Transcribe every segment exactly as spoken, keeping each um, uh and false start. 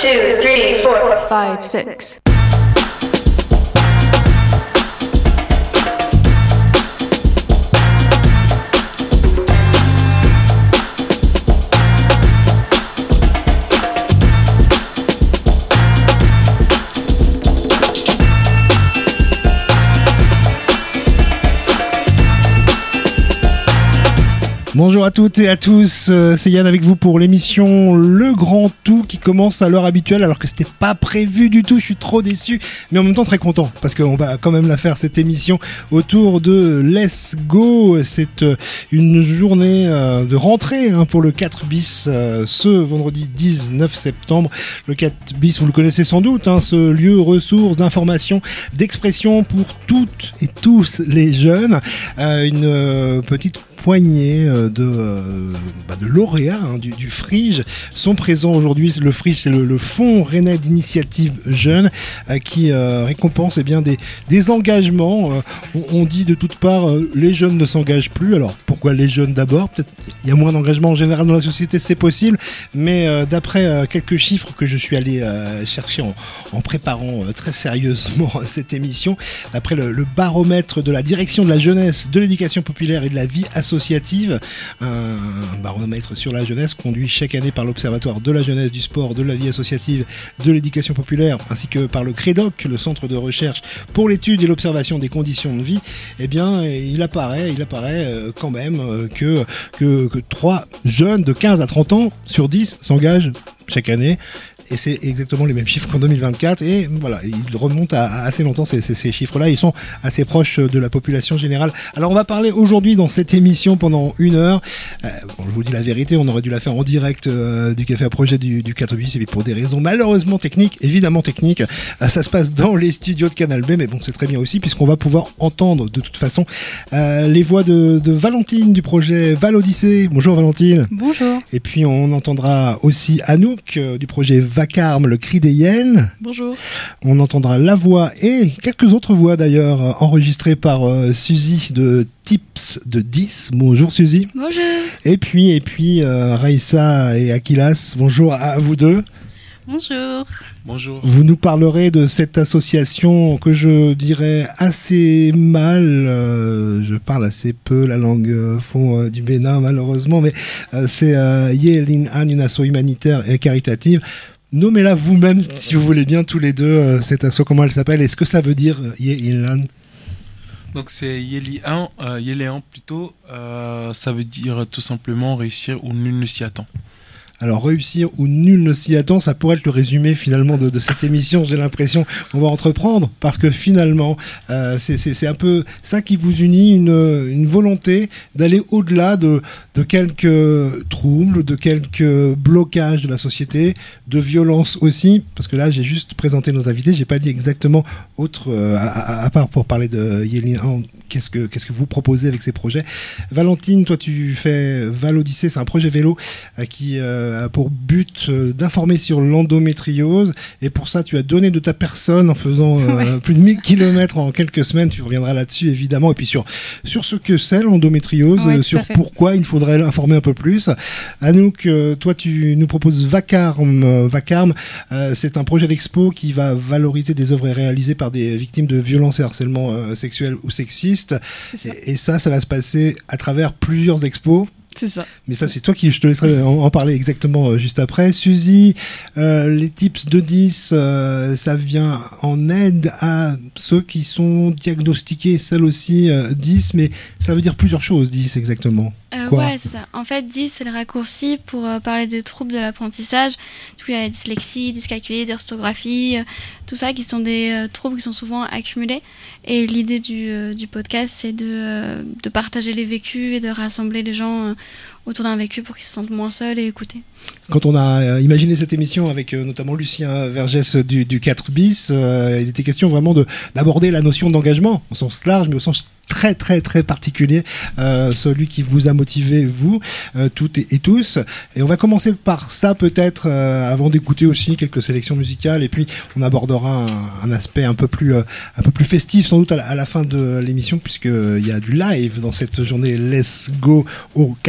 two, three, four, five, six. Bonjour à toutes et à tous, c'est Yann avec vous pour l'émission Le Grand Tout qui commence à l'heure habituelle alors que c'était pas prévu du tout, je suis trop déçu mais en même temps très content parce qu'on va quand même la faire cette émission autour de Let's Go. C'est une journée de rentrée pour le quatre bis ce vendredi dix-neuf septembre. Le quatre bis vous le connaissez sans doute, hein, ce lieu ressource d'information, d'expression pour toutes et tous les jeunes, euh, une petite poignée de, euh, bah de lauréats hein, du, du Frige sont présents aujourd'hui. Le Frige, c'est le, le Fonds Rennais d'initiative jeune euh, qui euh, récompense eh bien, des, des engagements. Euh, on, on dit de toutes parts, euh, les jeunes ne s'engagent plus. Alors, pourquoi les jeunes d'abord ? Peut-être il y a moins d'engagement en général dans la société, c'est possible. Mais euh, d'après euh, quelques chiffres que je suis allé euh, chercher en, en préparant euh, très sérieusement cette émission, d'après le, le baromètre de la direction de la jeunesse, de l'éducation populaire et de la vie associative, associative, un baromètre sur la jeunesse conduit chaque année par l'Observatoire de la jeunesse, du sport, de la vie associative, de l'éducation populaire, ainsi que par le CREDOC, le Centre de recherche pour l'étude et l'observation des conditions de vie. Eh bien, il apparaît, il apparaît quand même que, que, que trois jeunes de quinze à trente ans sur dix s'engagent chaque année. Et c'est exactement les mêmes chiffres qu'en deux mille vingt-quatre. Et voilà, ils remontent à, à assez longtemps, ces, ces, ces chiffres-là. Ils sont assez proches de la population générale. Alors, on va parler aujourd'hui dans cette émission pendant une heure. Euh, bon, je vous dis la vérité, on aurait dû la faire en direct euh, du Café à Projet du, du quatre bis. Et puis pour des raisons malheureusement techniques, évidemment techniques, euh, ça se passe dans les studios de Canal B. Mais bon, c'est très bien aussi, puisqu'on va pouvoir entendre de toute façon euh, les voix de, de Valentine du projet Val Odyssée. Bonjour Valentine. Bonjour. Et puis on entendra aussi Anouk euh, du projet Vacarme, le cri des hyènes. Bonjour. On entendra la voix et quelques autres voix d'ailleurs enregistrées par euh, Suzy de Tips de dix. Bonjour Suzy. Bonjour. Et puis, et puis euh, Raïssa et Akilas, bonjour à vous deux. Bonjour. Bonjour. Vous nous parlerez de cette association que je dirais assez mal, euh, je parle assez peu la langue euh, fond euh, du Bénin malheureusement, mais euh, c'est euh, Yelin Han, une asso humanitaire et caritative. Nommez-la vous-même, si vous voulez bien, tous les deux, euh, cette asso, comment elle s'appelle, et ce que ça veut dire, euh, Yelian. Donc c'est Yelian, euh, Yelian plutôt, euh, ça veut dire tout simplement réussir où nul ne s'y attend. Alors réussir où nul ne s'y attend, ça pourrait être le résumé finalement de, de cette émission, j'ai l'impression qu'on va entreprendre, parce que finalement euh, c'est, c'est, c'est un peu ça qui vous unit, une, une volonté d'aller au-delà de, de quelques troubles, de quelques blocages de la société, de violence aussi, parce que là j'ai juste présenté nos invités, j'ai pas dit exactement autre, euh, à, à part pour parler de Yelin, qu'est-ce que, qu'est-ce que vous proposez avec ces projets. Valentine, toi tu fais Val Odyssée, c'est un projet vélo euh, qui euh, a pour but euh, d'informer sur l'endométriose, et pour ça tu as donné de ta personne en faisant euh, ouais. plus de mille kilomètres en quelques semaines, tu reviendras là-dessus évidemment, et puis sur, sur ce que c'est l'endométriose, ouais, euh, sur pourquoi il faudrait informer un peu plus. Anouk, euh, toi tu nous proposes Vacarme. Euh, Vacarme, euh, c'est un projet d'expo qui va valoriser des œuvres réalisées par des victimes de violences et harcèlements euh, sexuels ou sexistes, ça. Et, et ça, ça va se passer à travers plusieurs expos. C'est ça. Mais ça, c'est toi qui, je te laisserai en, en parler exactement euh, juste après. Suzy, euh, les tips de dix, euh, ça vient en aide à ceux qui sont diagnostiqués, celles aussi euh, dix, mais ça veut dire plusieurs choses, dix exactement. Euh, ouais, c'est ça. En fait, dix, c'est le raccourci pour euh, parler des troubles de l'apprentissage. Du coup, il y a la dyslexie, dyscalculie, d'orthographie, euh, tout ça qui sont des euh, troubles qui sont souvent accumulés. Et l'idée du, euh, du podcast, c'est de, euh, de partager les vécus et de rassembler les gens euh, autour d'un vécu pour qu'ils se sentent moins seuls et écoutés. Quand on a euh, imaginé cette émission avec euh, notamment Lucien Vergès du, du quatre bis, euh, il était question vraiment de, d'aborder la notion d'engagement au sens large, mais au sens très très très particulier, euh, celui qui vous a motivé, vous, euh, toutes et, et tous. Et on va commencer par ça peut-être, euh, avant d'écouter aussi quelques sélections musicales, et puis on abordera un, un aspect un peu plus euh, un peu plus festif sans doute à la, à la fin de l'émission, puisqu'il y a du live dans cette journée Let's Go au quatre bis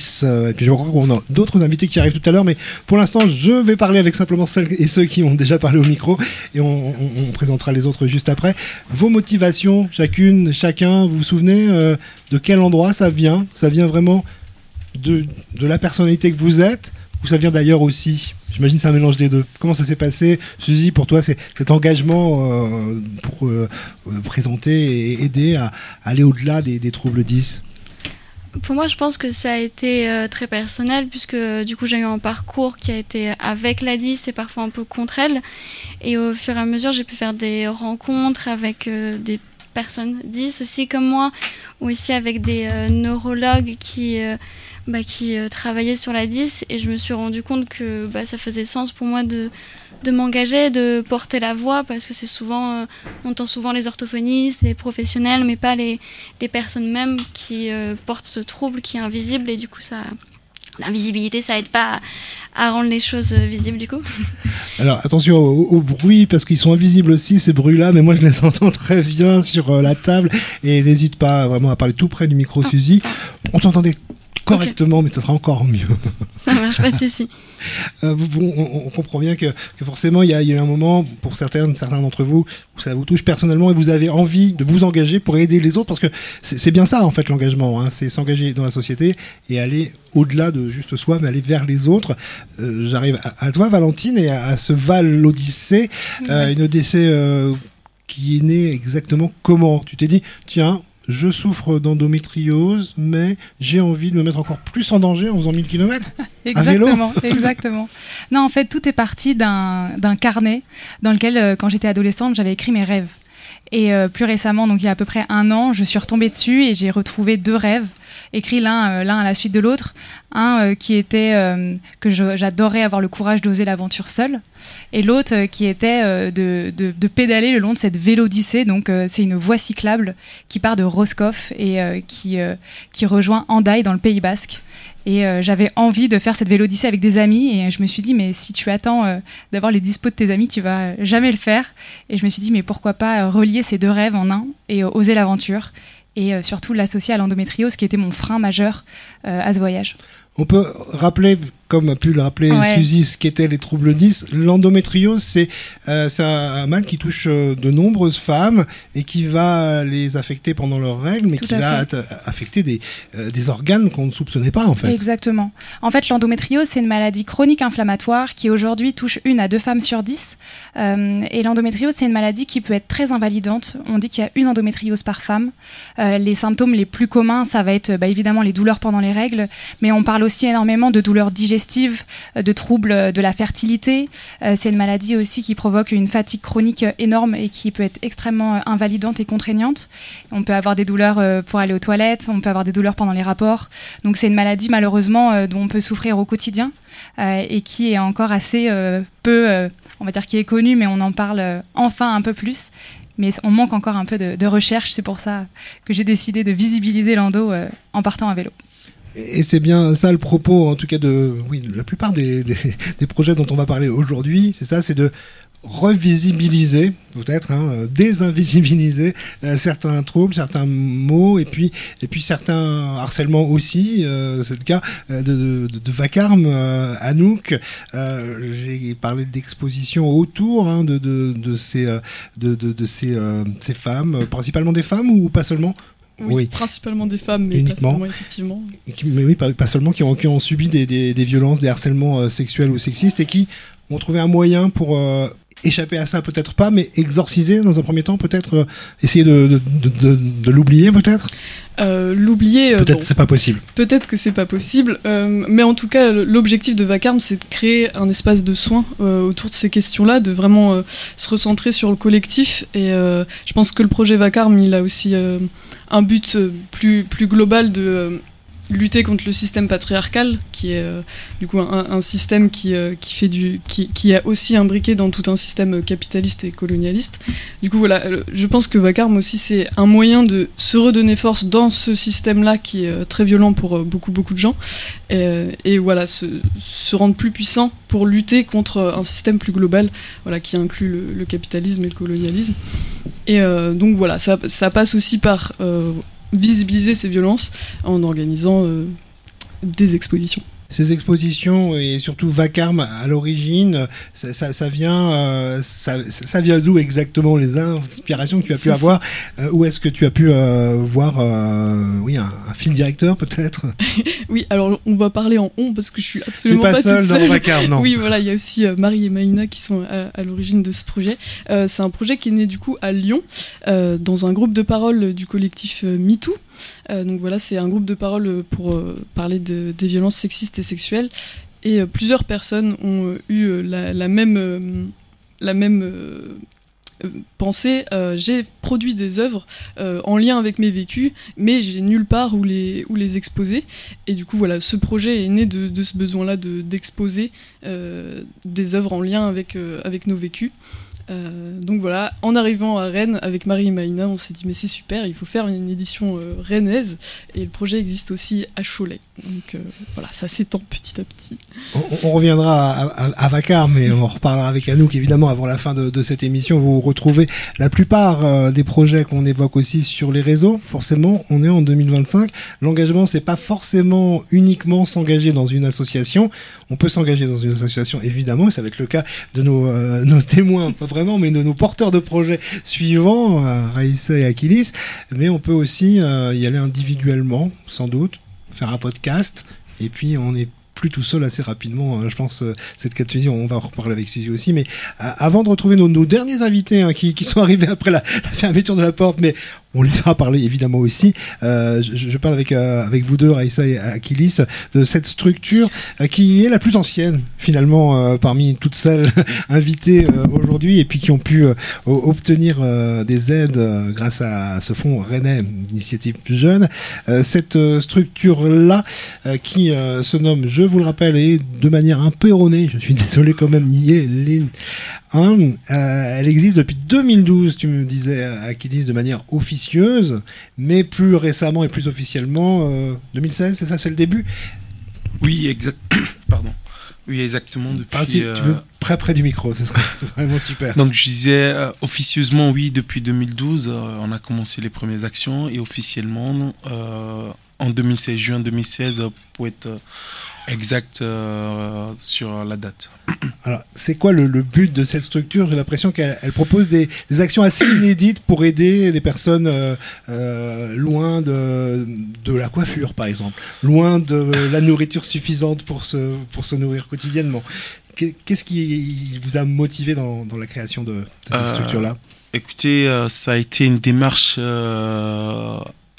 dix. Euh, et puis je crois qu'on a d'autres invités qui arrivent tout à l'heure, mais pour l'instant, je vais parler avec simplement celles et ceux qui ont déjà parlé au micro, et on, on, on présentera les autres juste après. Vos motivations, chacune, chacun, vous vous souvenez euh, de quel endroit ça vient? Ça vient vraiment de, de la personnalité que vous êtes, ou ça vient d'ailleurs aussi? J'imagine que c'est un mélange des deux. Comment ça s'est passé, Suzy, pour toi, c'est cet engagement euh, pour euh, présenter et aider à, à aller au-delà des, des troubles dys? Pour moi, je pense que ça a été euh, très personnel, puisque du coup, j'ai eu un parcours qui a été avec la dys et parfois un peu contre elle. Et au fur et à mesure, j'ai pu faire des rencontres avec euh, des personnes dys aussi comme moi, ou aussi avec des euh, neurologues qui... Euh, Bah, qui euh, travaillait sur la dys, et je me suis rendu compte que bah, ça faisait sens pour moi de, de m'engager, de porter la voix, parce que c'est souvent, euh, on entend souvent les orthophonistes, les professionnels, mais pas les, les personnes même qui euh, portent ce trouble qui est invisible, et du coup ça, l'invisibilité ça aide pas à, à rendre les choses visibles du coup. Alors attention au, au bruit, parce qu'ils sont invisibles aussi ces bruits-là, mais moi je les entends très bien sur euh, la table, et n'hésite pas vraiment à parler tout près du micro, Suzy. On t'entendait correctement, okay. Mais ça sera encore mieux. Ça marche, pas de souci. Euh, on, on, on comprend bien que, que forcément, il y, y a eu un moment, pour certains, certains d'entre vous, où ça vous touche personnellement et vous avez envie de vous engager pour aider les autres, parce que c'est, c'est bien ça, en fait, l'engagement. Hein, c'est s'engager dans la société et aller au-delà de juste soi, mais aller vers les autres. Euh, j'arrive à, à toi, Valentine, et à, à ce Val l'Odyssée, euh, ouais. Une Odyssée euh, qui est née exactement comment? Tu t'es dit, tiens, je souffre d'endométriose, mais j'ai envie de me mettre encore plus en danger en faisant mille kilomètres à vélo. Exactement, exactement. Non, en fait, tout est parti d'un, d'un carnet dans lequel, euh, quand j'étais adolescente, j'avais écrit mes rêves. Et euh, plus récemment, donc il y a à peu près un an, je suis retombée dessus et j'ai retrouvé deux rêves, écrits l'un, euh, l'un à la suite de l'autre. Un euh, qui était euh, que je, j'adorais avoir le courage d'oser l'aventure seule, et l'autre euh, qui était euh, de, de, de pédaler le long de cette vélodyssée. Donc euh, c'est une voie cyclable qui part de Roscoff et euh, qui, euh, qui rejoint Hendaye dans le Pays Basque. Et euh, j'avais envie de faire cette vélodyssée avec des amis, et je me suis dit, mais si tu attends euh, d'avoir les dispos de tes amis, tu vas jamais le faire. Et je me suis dit, mais pourquoi pas relier ces deux rêves en un et euh, oser l'aventure, et euh, surtout l'associer à l'endométriose, qui était mon frein majeur euh, à ce voyage. On peut rappeler, comme a pu le rappeler ouais. Suzy, ce qu'étaient les troubles dys. L'endométriose, c'est, euh, c'est un mal qui touche de nombreuses femmes et qui va les affecter pendant leurs règles, mais Tout qui va fait. affecter des, euh, des organes qu'on ne soupçonnait pas, en fait. Exactement. En fait, l'endométriose, c'est une maladie chronique inflammatoire qui aujourd'hui touche une à deux femmes sur dix. Euh, et l'endométriose, c'est une maladie qui peut être très invalidante. On dit qu'il y a une endométriose par femme. Euh, les symptômes les plus communs, ça va être bah, évidemment les douleurs pendant les règles, mais on parle aussi énormément de douleurs digestives, de troubles de la fertilité. Euh, c'est une maladie aussi qui provoque une fatigue chronique énorme et qui peut être extrêmement invalidante et contraignante. On peut avoir des douleurs pour aller aux toilettes, on peut avoir des douleurs pendant les rapports. Donc c'est une maladie malheureusement dont on peut souffrir au quotidien euh, et qui est encore assez euh, peu, euh, on va dire qui est connue, mais on en parle enfin un peu plus. Mais on manque encore un peu de, de recherche, c'est pour ça que j'ai décidé de visibiliser l'endo euh, en partant à vélo. Et c'est bien ça le propos, en tout cas de, oui, de la plupart des, des, des projets dont on va parler aujourd'hui, c'est ça, c'est de revisibiliser, peut-être, hein, désinvisibiliser euh, certains troubles, certains maux, et puis et puis certains harcèlements aussi. Euh, c'est le cas de, de, de Vacarme, euh, Anouk. Euh, j'ai parlé d'expositions autour hein, de, de, de ces de, de, de ces, euh, ces femmes, principalement des femmes ou pas seulement? Oui, oui, principalement des femmes, mais uniquement. Pas seulement, effectivement. Mais oui, pas, pas seulement, qui ont, qui ont subi des, des, des violences, des harcèlements euh, sexuels ou sexistes, et qui ont trouvé un moyen pour euh, échapper à ça, peut-être pas, mais exorciser dans un premier temps, peut-être euh, essayer de, de, de, de, de l'oublier, peut-être euh, L'oublier... Peut-être bon, c'est pas possible. Peut-être que c'est pas possible, euh, mais en tout cas, l'objectif de Vacarme, c'est de créer un espace de soins euh, autour de ces questions-là, de vraiment euh, se recentrer sur le collectif, et euh, je pense que le projet Vacarme, il a aussi... Euh, un but plus, plus global de euh, lutter contre le système patriarcal, qui est euh, du coup un, un système qui, euh, qui, fait du, qui, qui est aussi imbriqué dans tout un système capitaliste et colonialiste. Du coup, voilà, je pense que Vacarme aussi, c'est un moyen de se redonner force dans ce système-là qui est euh, très violent pour euh, beaucoup, beaucoup de gens, et, et voilà, se, se rendre plus puissant pour lutter contre un système plus global, voilà, qui inclut le, le capitalisme et le colonialisme. Et euh, donc voilà, ça, ça passe aussi par euh, visibiliser ces violences en organisant euh, des expositions. Ces expositions et surtout Vacarme à l'origine, ça, ça, ça vient, euh, ça, ça vient d'où exactement les inspirations que tu as pu avoir? euh, Où est-ce que tu as pu euh, voir, euh, oui, un, un film directeur peut-être? Oui, alors on va parler en on parce que je suis absolument pas, pas seule toute seule. dans Vacarme, non. Oui, voilà, il y a aussi euh, Marie et Maïna qui sont à, à l'origine de ce projet. Euh, c'est un projet qui est né du coup à Lyon, euh, dans un groupe de parole du collectif euh, MeToo. Euh, donc voilà, c'est un groupe de parole pour euh, parler de, des violences sexistes et sexuelles. Et euh, plusieurs personnes ont euh, eu euh, la, la même, euh, la même euh, euh, pensée. Euh, j'ai produit des œuvres euh, en lien avec mes vécus, mais j'ai nulle part où les, où les exposer. Et du coup, voilà, ce projet est né de, de ce besoin-là de, d'exposer euh, des œuvres en lien avec, euh, avec nos vécus. Euh, donc voilà, en arrivant à Rennes avec Marie et Maïna, on s'est dit mais c'est super, il faut faire une édition euh, rennaise, et le projet existe aussi à Cholet. Donc euh, voilà, ça s'étend petit à petit. On, on reviendra à, à, à Vacarme, mais on en reparlera avec Anouk évidemment avant la fin de, de cette émission. Vous retrouvez la plupart euh, des projets qu'on évoque aussi sur les réseaux. Forcément, on est en deux mille vingt-cinq. L'engagement, c'est pas forcément uniquement s'engager dans une association. On peut s'engager dans une association évidemment, et ça va être le cas de nos, euh, nos témoins, pas vraiment, mais de nos porteurs de projets suivants, euh, Raïssa et Akilis. Mais on peut aussi euh, y aller individuellement, sans doute, faire un podcast, et puis on est plus tout seul assez rapidement, hein, je pense, euh, c'est le cas de Suzy, on va en reparler avec Suzy aussi, mais euh, avant de retrouver nos, nos derniers invités hein, qui, qui sont arrivés après la, la fermeture de la porte, mais on les fera parler évidemment aussi, euh, je, je parle avec, euh, avec vous deux, Raïssa et Akilis, de cette structure euh, qui est la plus ancienne finalement euh, parmi toutes celles invitées euh, aujourd'hui, et puis qui ont pu euh, obtenir euh, des aides euh, grâce à ce fonds Rennais, initiative jeune. Euh, cette euh, structure-là euh, qui euh, se nomme, je vous le rappelle, et de manière un peu erronée, je suis désolé quand même, nier Lynn. Hein, euh, elle existe depuis deux mille douze, tu me disais, Akilis, de manière officieuse, mais plus récemment et plus officiellement, euh, deux mille seize, c'est ça, c'est le début? Oui, exact. Pardon. Oui, exactement. Depuis, ah, si euh... tu veux près près du micro, ça serait vraiment super. Donc je disais euh, officieusement, oui, depuis deux mille douze, euh, on a commencé les premières actions, et officiellement euh, en deux mille seize, juin deux mille seize, pour être euh, exact euh, sur la date. Alors, c'est quoi le, le but de cette structure? J'ai l'impression qu'elle elle propose des, des actions assez inédites pour aider des personnes euh, euh, loin de, de la coiffure, par exemple, loin de la nourriture suffisante pour se, pour se nourrir quotidiennement. Qu'est-ce qui vous a motivé dans, dans la création de, de cette euh, structure-là? Écoutez, euh, ça a été une démarche euh,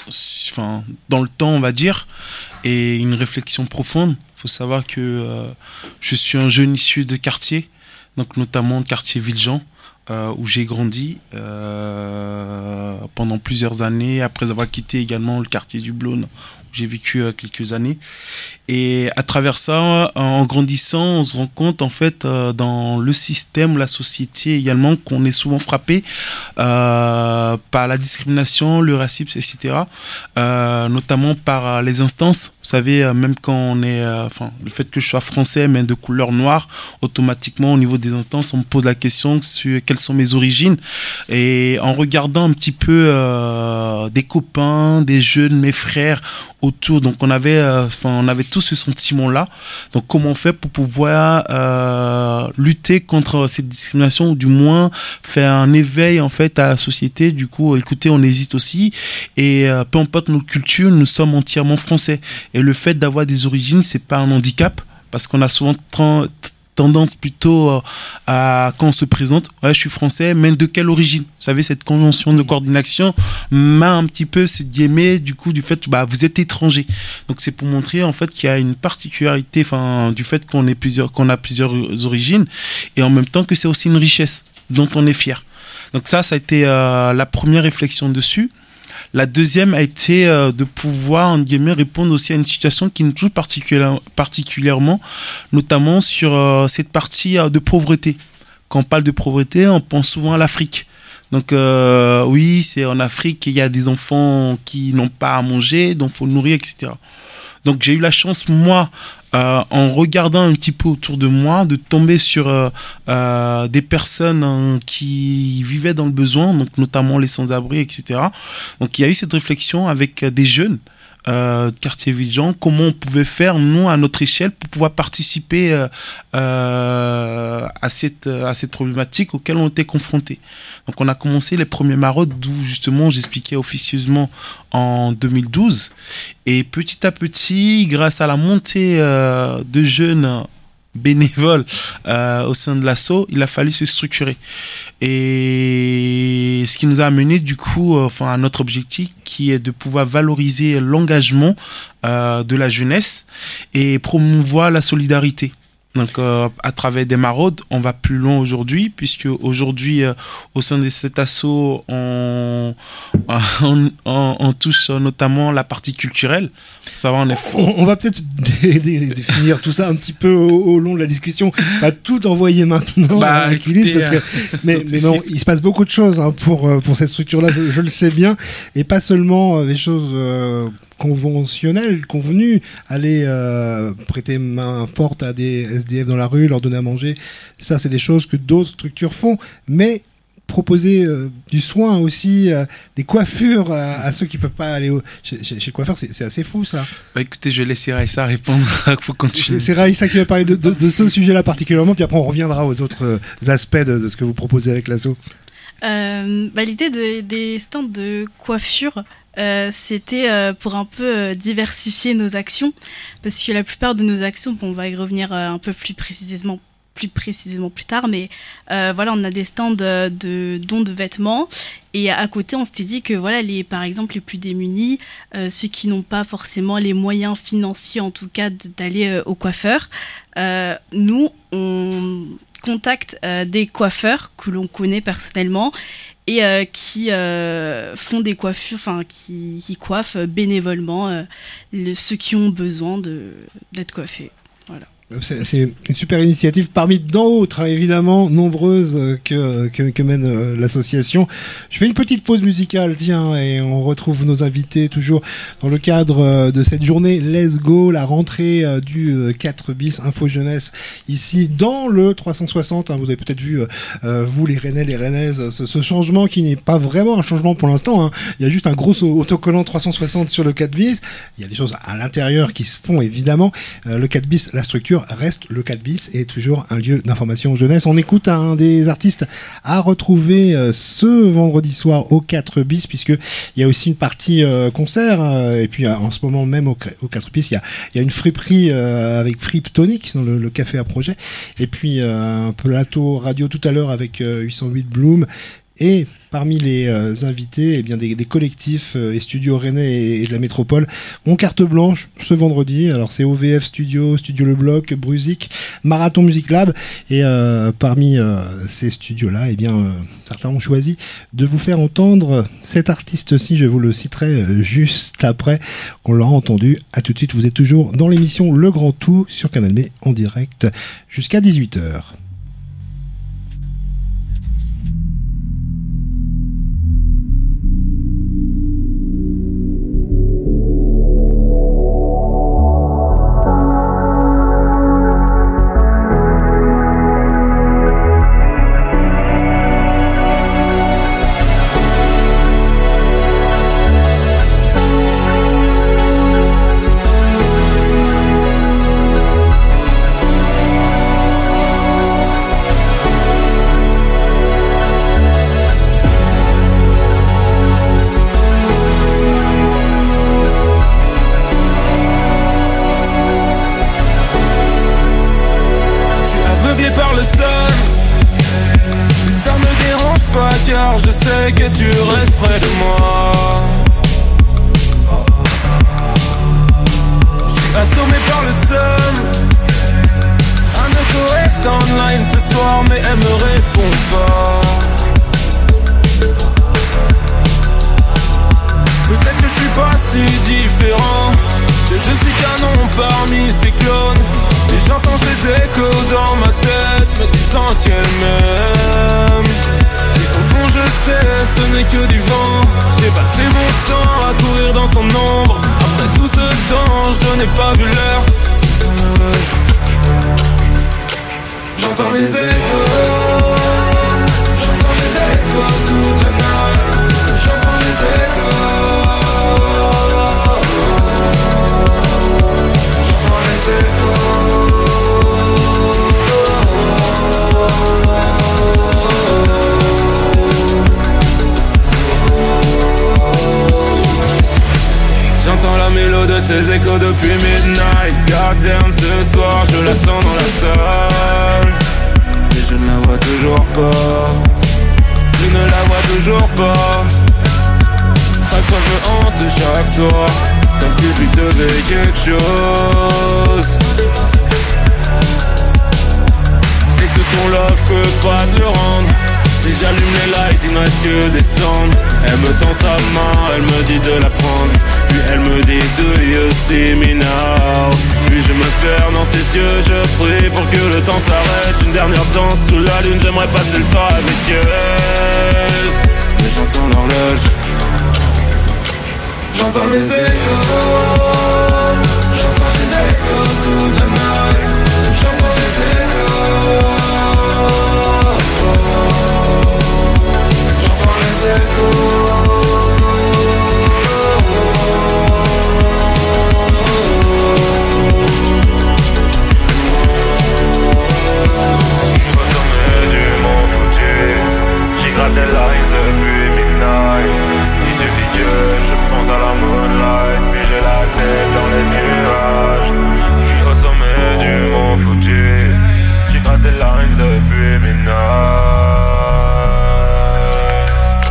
enfin, dans le temps, on va dire, et une réflexion profonde. Il faut savoir que euh, je suis un jeune issu de quartier, donc notamment de quartier Villejean, euh, où j'ai grandi euh, pendant plusieurs années, après avoir quitté également le quartier du Blône, où j'ai vécu euh, quelques années. Et à travers ça, en grandissant, on se rend compte en fait euh, dans le système, la société également, qu'on est souvent frappé euh, par la discrimination, le racisme, et cetera. Euh, notamment par les instances. Vous savez, euh, même quand on est, euh, enfin, le fait que je sois français mais de couleur noire, automatiquement au niveau des instances, on me pose la question sur quelles sont mes origines. Et en regardant un petit peu euh, des copains, des jeunes, mes frères autour, donc on avait, enfin, euh, on avait tous ce sentiment-là. Donc comment on fait pour pouvoir euh, lutter contre cette discrimination, ou du moins faire un éveil en fait à la société. Du coup, écoutez, on hésite aussi, et euh, peu importe notre culture, nous sommes entièrement français. Et le fait d'avoir des origines, c'est pas un handicap, parce qu'on a souvent t- tendance plutôt euh, à, quand on se présente, ouais, je suis français, mais de quelle origine? Vous savez, cette convention de coordination m'a un petit peu se diémé du coup du fait, bah, vous êtes étranger. Donc c'est pour montrer en fait qu'il y a une particularité, enfin, du fait qu'on est plusieurs, qu'on a plusieurs origines, et en même temps que c'est aussi une richesse dont on est fier. Donc ça, ça a été euh, la première réflexion dessus. La deuxième a été euh, de pouvoir, en guillemets, répondre aussi à une situation qui nous touche particulière, particulièrement, notamment sur euh, cette partie euh, de pauvreté. Quand on parle de pauvreté, on pense souvent à l'Afrique. Donc euh, oui, c'est en Afrique qu'il y a des enfants qui n'ont pas à manger, donc il faut nourrir, et cetera. Donc j'ai eu la chance, moi, euh, en regardant un petit peu autour de moi, de tomber sur euh, euh, des personnes hein, qui vivaient dans le besoin, donc notamment les sans-abri, et cetera. Donc il y a eu cette réflexion avec des jeunes euh, quartier Vigan, comment on pouvait faire, nous, à notre échelle, pour pouvoir participer euh, euh, à, cette, à cette problématique auquel on était confrontés. Donc on a commencé les premiers maraudes, d'où justement j'expliquais officieusement en deux mille douze. Et petit à petit, grâce à la montée euh, de jeunes bénévoles euh, au sein de l'asso, il a fallu se structurer. Et ce qui nous a amené du coup euh, enfin, à notre objectif qui est de pouvoir valoriser l'engagement euh, de la jeunesse et promouvoir la solidarité. Donc euh, à travers des maraudes, on va plus loin aujourd'hui, puisque aujourd'hui euh, au sein de cet asso, on, on, on, on touche notamment la partie culturelle. Ça va, on, est... on, on va peut-être dé- dé- définir tout ça un petit peu au, au long de la discussion. Pas tout envoyer maintenant bah, à Aquilis, parce que mais, mais non, il se passe beaucoup de choses hein, pour pour cette structure-là. Je, je le sais bien, et pas seulement euh, des choses euh, conventionnelles, convenues, aller euh, prêter main forte à des S D F dans la rue, leur donner à manger. Ça, c'est des choses que d'autres structures font, mais proposer euh, du soin aussi, euh, des coiffures à, à ceux qui peuvent pas aller au... chez, chez, chez le coiffeur, c'est, c'est assez fou ça. Bah écoutez, je laisserai Raïssa répondre. Faut continuer. C'est, c'est Raïssa qui va parler de, de, de ce sujet-là particulièrement, puis après on reviendra aux autres euh, aspects de, de ce que vous proposez avec l'asso. Euh, bah, l'idée de, des stands de coiffure, euh, c'était euh, pour un peu euh, diversifier nos actions, parce que la plupart de nos actions, bon, on va y revenir euh, un peu plus précisément plus précisément plus tard, mais euh, voilà, on a des stands de, de dons de vêtements, et à côté on s'était dit que voilà, les, par exemple les plus démunis, euh, ceux qui n'ont pas forcément les moyens financiers en tout cas de, d'aller euh, au coiffeur, euh, nous on contacte euh, des coiffeurs que l'on connaît personnellement et euh, qui euh, font des coiffures, enfin qui, qui coiffent bénévolement euh, les, ceux qui ont besoin de, d'être coiffés. Voilà. C'est, c'est une super initiative parmi d'autres, hein, évidemment, nombreuses euh, que, que, que mène euh, l'association. Je fais une petite pause musicale, tiens, et on retrouve nos invités toujours dans le cadre euh, de cette journée Let's Go, la rentrée euh, du euh, quatre bis Info Jeunesse, ici dans le trois cent soixante. Hein, vous avez peut-être vu, euh, vous les Rennais, les Rennaises, ce, ce changement qui n'est pas vraiment un changement pour l'instant. Hein. Il y a juste un gros autocollant trois cent soixante sur le quatre bis. Il y a des choses à l'intérieur qui se font, évidemment. Euh, le quatre bis, la structure reste le quatre bis et toujours un lieu d'information jeunesse. On écoute un des artistes à retrouver euh, ce vendredi soir au quatre bis, puisque il y a aussi une partie euh, concert euh, et puis euh, en ce moment même au, au quatre bis il y a, il y a une friperie euh, avec Fripe Tonic dans le, le café à projet, et puis euh, un plateau radio tout à l'heure avec euh, huit cent huit Bloom. Et parmi les euh, invités, eh bien des, des collectifs euh, et studios rennais et, et de la métropole ont carte blanche ce vendredi. Alors c'est O V F Studio, Studio Le Bloc, Brusic, Marathon Music Lab. Et euh, parmi euh, ces studios-là, eh bien euh, certains ont choisi de vous faire entendre cet artiste-ci. Je vous le citerai euh, juste après qu'on l'aura entendu. À tout de suite, vous êtes toujours dans l'émission Le Grand Tout sur Canal B en direct jusqu'à dix-huit heures. J'entends les échos ces échos depuis midnight. Goddamn, ce soir je la sens dans la salle, mais je ne la vois toujours pas. Je ne la vois toujours pas. Chaque fois je hante chaque soir, comme si je lui devais quelque chose. C'est que ton love peut pas te le rendre. Si j'allume les lights, il ne reste que des cendres. Elle me tend sa main, elle me dit de la prendre. Puis elle me dit do you see me now. Puis je me perds dans ses yeux, je prie pour que le temps s'arrête. Une dernière danse sous la lune, j'aimerais passer le temps avec elle. Mais j'entends l'horloge, j'entends les échos, j'entends les échos toute la night. J'entends les échos, j'entends les échos. Gratte la rise depuis midnight. Il suffit que je pense à la moonlight. Puis j'ai la tête dans les nuages. Je suis au sommet du mont Fuji. J'ai gratté la rise depuis midnight.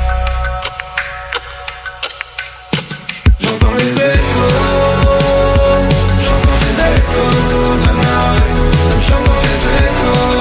J'entends les échos, j'entends les échos toute la night. J'entends les échos.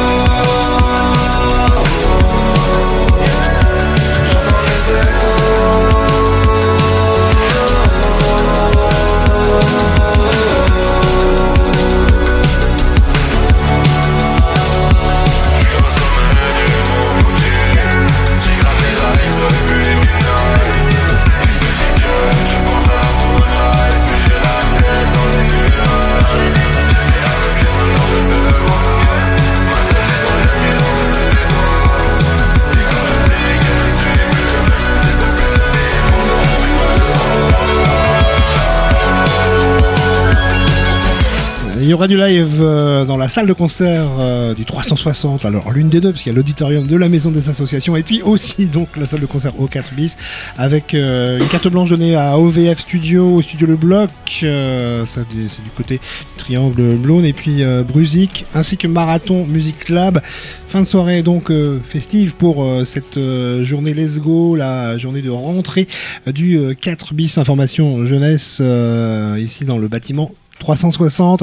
Il y aura du live euh, dans la salle de concert euh, du trois cent soixante, alors l'une des deux, parce qu'il y a l'auditorium de la Maison des Associations, et puis aussi donc la salle de concert au quatre bis, avec euh, une carte blanche donnée à O V F Studio, au Studio Le Bloc, euh, ça c'est du côté Triangle Blonde, et puis euh, Brusic, ainsi que Marathon Music Lab. Fin de soirée donc euh, festive pour euh, cette euh, journée Let's Go, la journée de rentrée euh, du euh, quatre bis Information Jeunesse, euh, ici dans le bâtiment trois cent soixante.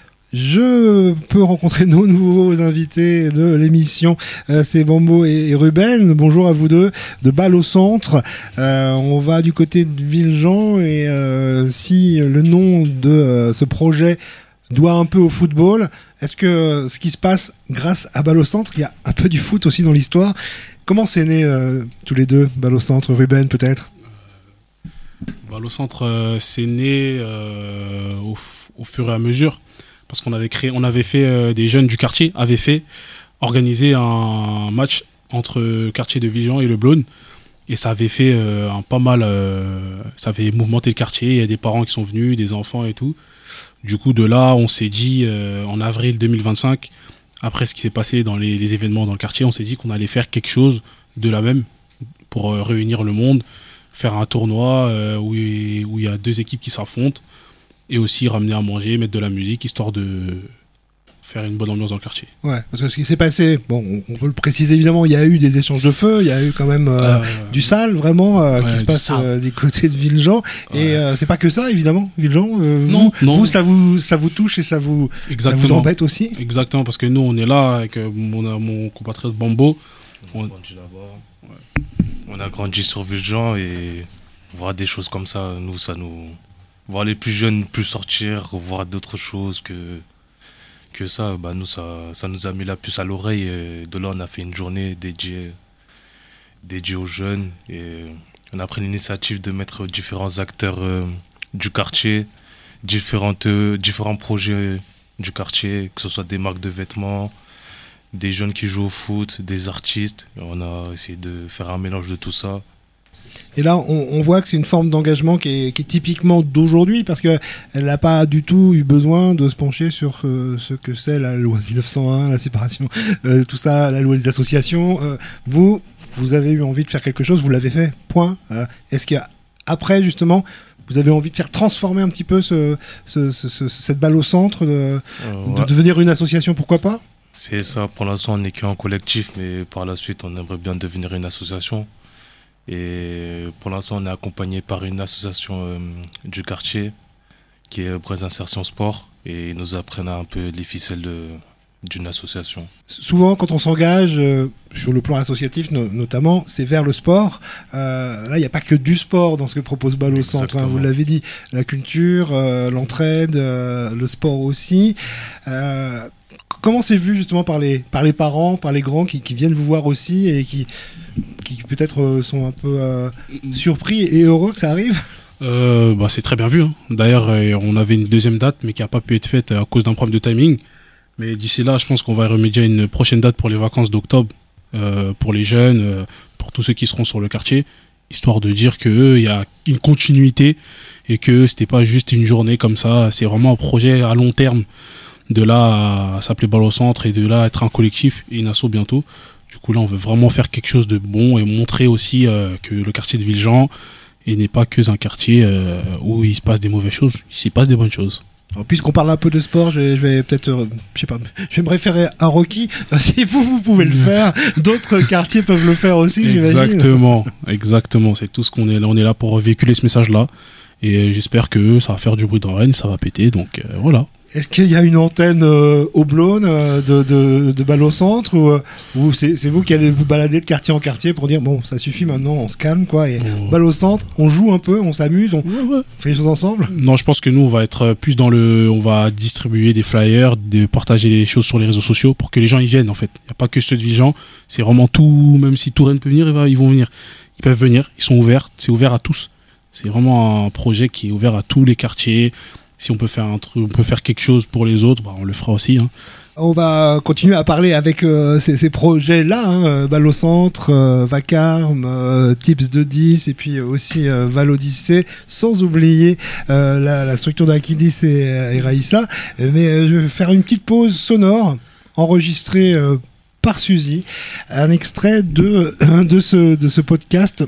Je peux rencontrer nos nouveaux invités de l'émission, euh, c'est Bambo et, et Ruben. Bonjour à vous deux, de Balle au Centre. Euh, on va du côté de Villejean, et euh, si le nom de euh, ce projet doit un peu au football, est-ce que ce qui se passe grâce à Balle au Centre, il y a un peu du foot aussi dans l'histoire? Comment c'est né euh, tous les deux, Balle au Centre? Ruben peut-être? Balle au Centre, euh, c'est né euh, au, au fur et à mesure, parce qu'on avait créé, on avait fait euh, des jeunes du quartier avaient fait organiser un match entre le quartier de Villejean et le Blône, et ça avait fait euh, un pas mal, euh, ça avait mouvementé le quartier. Il y a des parents qui sont venus, des enfants et tout. Du coup, de là, on s'est dit euh, en avril deux mille vingt-cinq, après ce qui s'est passé dans les, les événements dans le quartier, on s'est dit qu'on allait faire quelque chose de la même pour euh, réunir le monde, faire un tournoi euh, où il où il y a deux équipes qui s'affrontent, et aussi ramener à manger, mettre de la musique, histoire de faire une bonne ambiance dans le quartier. Ouais, parce que ce qui s'est passé, bon, on, on peut le préciser évidemment, il y a eu des échanges de feu, il y a eu quand même euh, euh, du sale vraiment euh, ouais, qui se passe euh, du côté de Villejean, ouais. Et euh, c'est pas que ça évidemment, Villejean. Euh, non, vous, non. vous ça vous ça vous touche et ça vous ça vous embête aussi. Exactement, parce que nous on est là avec euh, mon, mon compatriote Bambo. On, on a grandi là-bas. Ouais. On a grandi sur Villejean, et voir des choses comme ça, nous ça nous voir les plus jeunes plus sortir, voir d'autres choses que que ça, bah nous ça, ça nous a mis la puce à l'oreille. Et de là on a fait une journée dédiée dédiée aux jeunes, et on a pris l'initiative de mettre différents acteurs euh, du quartier, différentes, euh, différents projets du quartier, que ce soit des marques de vêtements, des jeunes qui jouent au foot, des artistes. Et on a essayé de faire un mélange de tout ça. Et là, on, on voit que c'est une forme d'engagement qui est, qui est typiquement d'aujourd'hui, parce qu'elle n'a pas du tout eu besoin de se pencher sur euh, ce que c'est la loi de mille neuf cent un, la séparation, euh, tout ça, la loi des associations. Euh, vous, vous avez eu envie de faire quelque chose, vous l'avez fait, point. Euh, est-ce qu'après, justement, vous avez envie de faire transformer un petit peu ce, ce, ce, ce, cette balle au centre, de, euh, de ouais. devenir une association, pourquoi pas ? C'est ça, pour l'instant on n'est qu'un collectif, mais par la suite on aimerait bien devenir une association. Et pour l'instant on est accompagné par une association euh, du quartier qui est Brest Insertion Sport, et ils nous apprennent un peu les ficelles de, d'une association. Souvent, quand on s'engage, euh, sur le plan associatif no- notamment, c'est vers le sport. Euh, là, il n'y a pas que du sport dans ce que propose Balle au Centre, hein, vous l'avez dit. La culture, euh, l'entraide, euh, le sport aussi. Euh, comment c'est vu justement par les, par les parents, par les grands qui, qui viennent vous voir aussi et qui, qui peut-être euh, sont un peu euh, surpris et heureux que ça arrive ? Euh, bah, c'est très bien vu. Hein. D'ailleurs, euh, on avait une deuxième date, mais qui n'a pas pu être faite à cause d'un problème de timing. Mais d'ici là, je pense qu'on va remédier à une prochaine date pour les vacances d'octobre, euh, pour les jeunes, euh, pour tous ceux qui seront sur le quartier, histoire de dire qu'il y a une continuité et que c'était pas juste une journée comme ça. C'est vraiment un projet à long terme. De là à s'appeler Balle au Centre et de là à être un collectif et une asso bientôt. Du coup, là, on veut vraiment faire quelque chose de bon et montrer aussi euh, que le quartier de Villejean et n'est pas que un quartier euh, où il se passe des mauvaises choses, il s'y passe des bonnes choses. Alors, puisqu'on parle un peu de sport, je vais, je vais peut-être, euh, je sais pas, je vais me référer à Rocky. Si vous, vous pouvez le faire, d'autres quartiers peuvent le faire aussi, j'imagine. Exactement, exactement. C'est tout ce qu'on est là. On est là pour véhiculer ce message-là. Et j'espère que ça va faire du bruit dans Rennes, ça va péter. Donc euh, voilà. Est-ce qu'il y a une antenne euh, au Blône euh, de, de, de Balle au Centre ou, euh, ou c'est, c'est vous qui allez vous balader de quartier en quartier pour dire bon, ça suffit maintenant, on se calme quoi. Et oh. Balle au Centre, on joue un peu, on s'amuse, on ouais, ouais. fait les choses ensemble. Non, je pense que nous, on va être plus dans le, on va distribuer des flyers, de partager les choses sur les réseaux sociaux pour que les gens y viennent en fait. Il n'y a pas que ceux de Villejean, c'est vraiment tout. Même si tout Rennes peut venir, ils vont venir. Ils peuvent venir, ils sont ouverts, c'est ouvert à tous. C'est vraiment un projet qui est ouvert à tous les quartiers. Si on peut faire un truc, on peut faire quelque chose pour les autres, bah on le fera aussi. Hein. On va continuer à parler avec euh, ces, ces projets-là, hein, Balle au Centre, euh, Vacarme, euh, Tips de dix et puis aussi euh, Val Odyssée, sans oublier euh, la, la structure d'Aquilis et, et Raïssa. Mais euh, je vais faire une petite pause sonore enregistrée euh, par Suzy, un extrait de, de, ce, de ce podcast.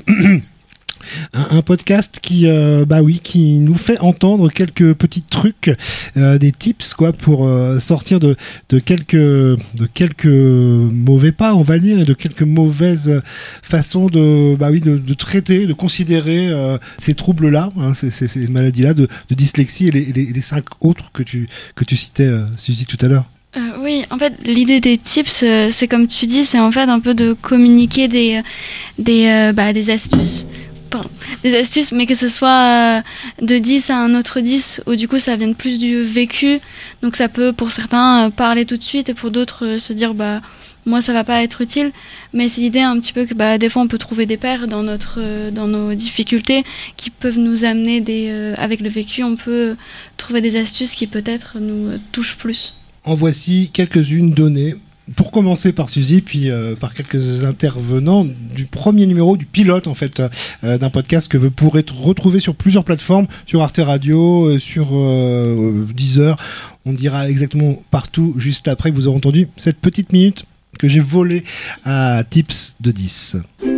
Un, un podcast qui, euh, bah oui, qui nous fait entendre quelques petits trucs, euh, des tips quoi, pour euh, sortir de, de quelques, de quelques mauvais pas, on va dire, et de quelques mauvaises façons de, bah oui, de, de traiter, de considérer euh, ces troubles-là, hein, ces, ces, ces maladies-là, de, de dyslexie et les, les, les cinq autres que tu, que tu citais, euh, Suzy, tout à l'heure. Euh, oui, en fait, l'idée des tips, euh, c'est comme tu dis, c'est en fait un peu de communiquer des, des, euh, bah, des astuces. Pardon, des astuces, mais que ce soit de dix à un autre dix, où du coup ça vienne plus du vécu. Donc ça peut pour certains parler tout de suite et pour d'autres se dire bah moi ça va pas être utile. Mais c'est l'idée un petit peu que bah, des fois on peut trouver des pairs dans, notre, dans nos difficultés qui peuvent nous amener des... Euh, avec le vécu, on peut trouver des astuces qui peut-être nous touchent plus. En voici quelques-unes données. Pour commencer par Suzy, puis euh, par quelques intervenants du premier numéro, du pilote en fait, euh, d'un podcast que vous pourrez retrouver sur plusieurs plateformes, sur Arte Radio, euh, sur euh, Deezer, on dira exactement partout juste après que vous aurez entendu cette petite minute que j'ai volée à Tips de dix.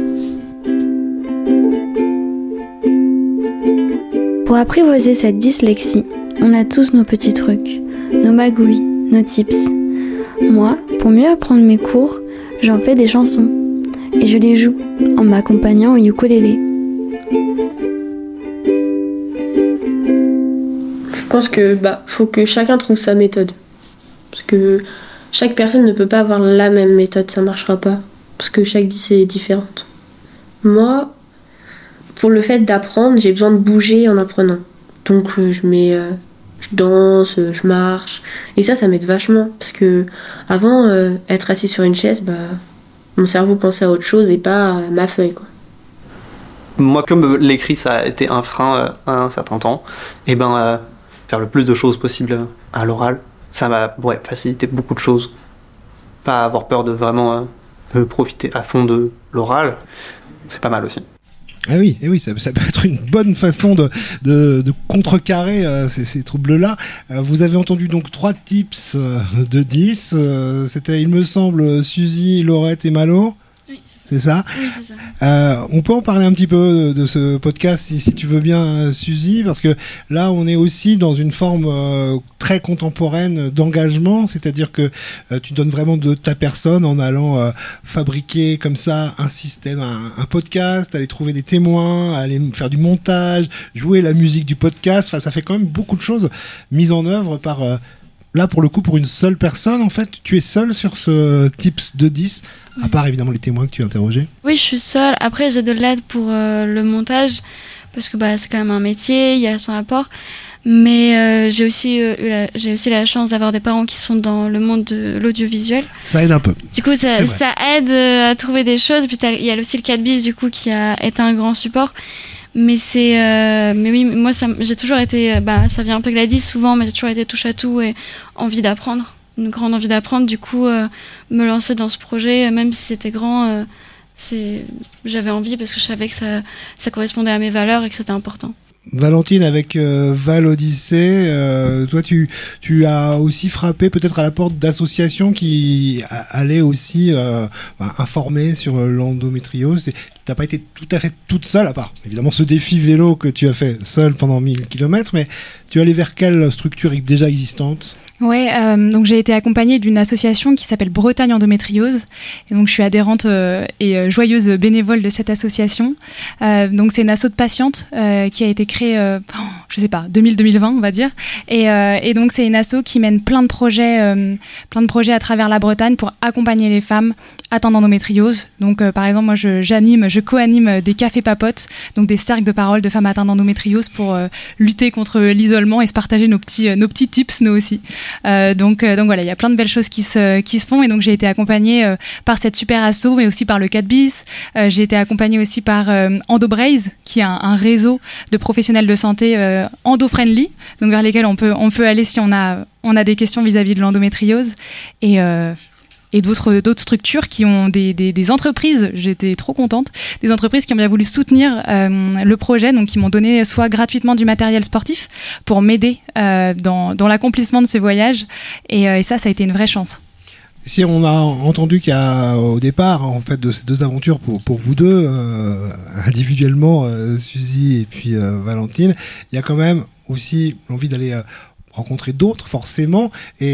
Pour apprivoiser cette dyslexie, on a tous nos petits trucs, nos magouilles, nos tips. Moi, pour mieux apprendre mes cours, j'en fais des chansons et je les joue en m'accompagnant au ukulélé. Je pense que bah faut que chacun trouve sa méthode, parce que chaque personne ne peut pas avoir la même méthode, ça marchera pas, parce que chaque dix est différente. Moi, pour le fait d'apprendre, j'ai besoin de bouger en apprenant, donc euh, je mets euh, je danse, je marche, et ça, ça m'aide vachement, parce que avant, euh, être assis sur une chaise, bah, mon cerveau pensait à autre chose et pas à ma feuille, quoi. Moi, comme l'écrit, ça a été un frein euh, à un certain temps, et ben, euh, faire le plus de choses possible à l'oral, ça m'a ouais, facilité beaucoup de choses. Pas avoir peur de vraiment euh, profiter à fond de l'oral, c'est pas mal aussi. Ah oui, et oui, ça, ça peut être une bonne façon de, de, de contrecarrer euh, ces, ces troubles-là. Euh, vous avez entendu donc trois tips euh, de dix. Euh, c'était, il me semble, Suzy, Laurette et Malo. Oui, c'est c'est ça? Oui, c'est ça. Euh, on peut en parler un petit peu de ce podcast, si, si tu veux bien, Suzy, parce que là, on est aussi dans une forme euh, très contemporaine d'engagement, c'est-à-dire que euh, tu donnes vraiment de ta personne en allant euh, fabriquer comme ça un système, un, un podcast, aller trouver des témoins, aller faire du montage, jouer la musique du podcast. Enfin, ça fait quand même beaucoup de choses mises en œuvre par... Euh, Là, pour le coup, pour une seule personne, en fait, tu es seule sur ce Tips de dix, à part évidemment les témoins que tu as interrogés. Oui, je suis seule. Après, j'ai de l'aide pour euh, le montage, parce que bah, c'est quand même un métier, il y a son apport. Mais euh, j'ai aussi, euh, eu la, j'ai aussi la chance d'avoir des parents qui sont dans le monde de l'audiovisuel. Ça aide un peu. Du coup, ça, ça aide euh, à trouver des choses. Puis il y a aussi le quatre bis, du coup, qui a été un grand support. Mais c'est, euh, mais oui, moi ça, j'ai toujours été, bah ça vient un peu Gladys souvent, mais j'ai toujours été touche à tout et envie d'apprendre, une grande envie d'apprendre. Du coup, euh, me lancer dans ce projet, même si c'était grand, euh, c'est, j'avais envie parce que je savais que ça, ça correspondait à mes valeurs et que c'était important. Valentine, avec euh, Val Odyssée, euh, toi tu tu as aussi frappé peut-être à la porte d'associations qui a, allaient aussi euh, bah, informer sur l'endométriose. T'as pas été tout à fait toute seule, à part évidemment ce défi vélo que tu as fait seule pendant mille kilomètres, mais tu es allée vers quelle structure déjà existante? Ouais, euh, donc j'ai été accompagnée d'une association qui s'appelle Bretagne Endométriose. Et donc je suis adhérente euh, et euh, joyeuse bénévole de cette association. Euh, donc c'est une asso de patientes euh, qui a été créée, euh, oh, je sais pas, deux mille deux mille vingt on va dire. Et, euh, et donc c'est une asso qui mène plein de projets, euh, plein de projets à travers la Bretagne pour accompagner les femmes atteintes d'endométriose. Donc euh, par exemple moi je, j'anime, je co-anime des cafés papotes, donc des cercles de parole de femmes atteintes d'endométriose pour euh, lutter contre l'isolement et se partager nos petits, euh, nos petits tips nous aussi. Euh, donc, euh, donc voilà, il y a plein de belles choses qui se, qui se font et donc j'ai été accompagnée euh, par cette super asso, mais aussi par le quatre bis. Euh, j'ai été accompagnée aussi par euh, EndoBraze, qui est un, un réseau de professionnels de santé euh, endo-friendly, donc vers lesquels on peut, on peut aller si on a, on a des questions vis-à-vis de l'endométriose. Et euh, et d'autres, d'autres structures qui ont des, des, des entreprises, j'étais trop contente, des entreprises qui ont bien voulu soutenir euh, le projet, donc qui m'ont donné soit gratuitement du matériel sportif pour m'aider euh, dans, dans l'accomplissement de ce voyage, et, euh, et ça, ça a été une vraie chance. Si on a entendu qu'il y a au départ en fait de ces deux aventures pour pour vous deux euh, individuellement, euh, Suzy et puis euh, Valentine, il y a quand même aussi l'envie d'aller euh, rencontrer d'autres forcément,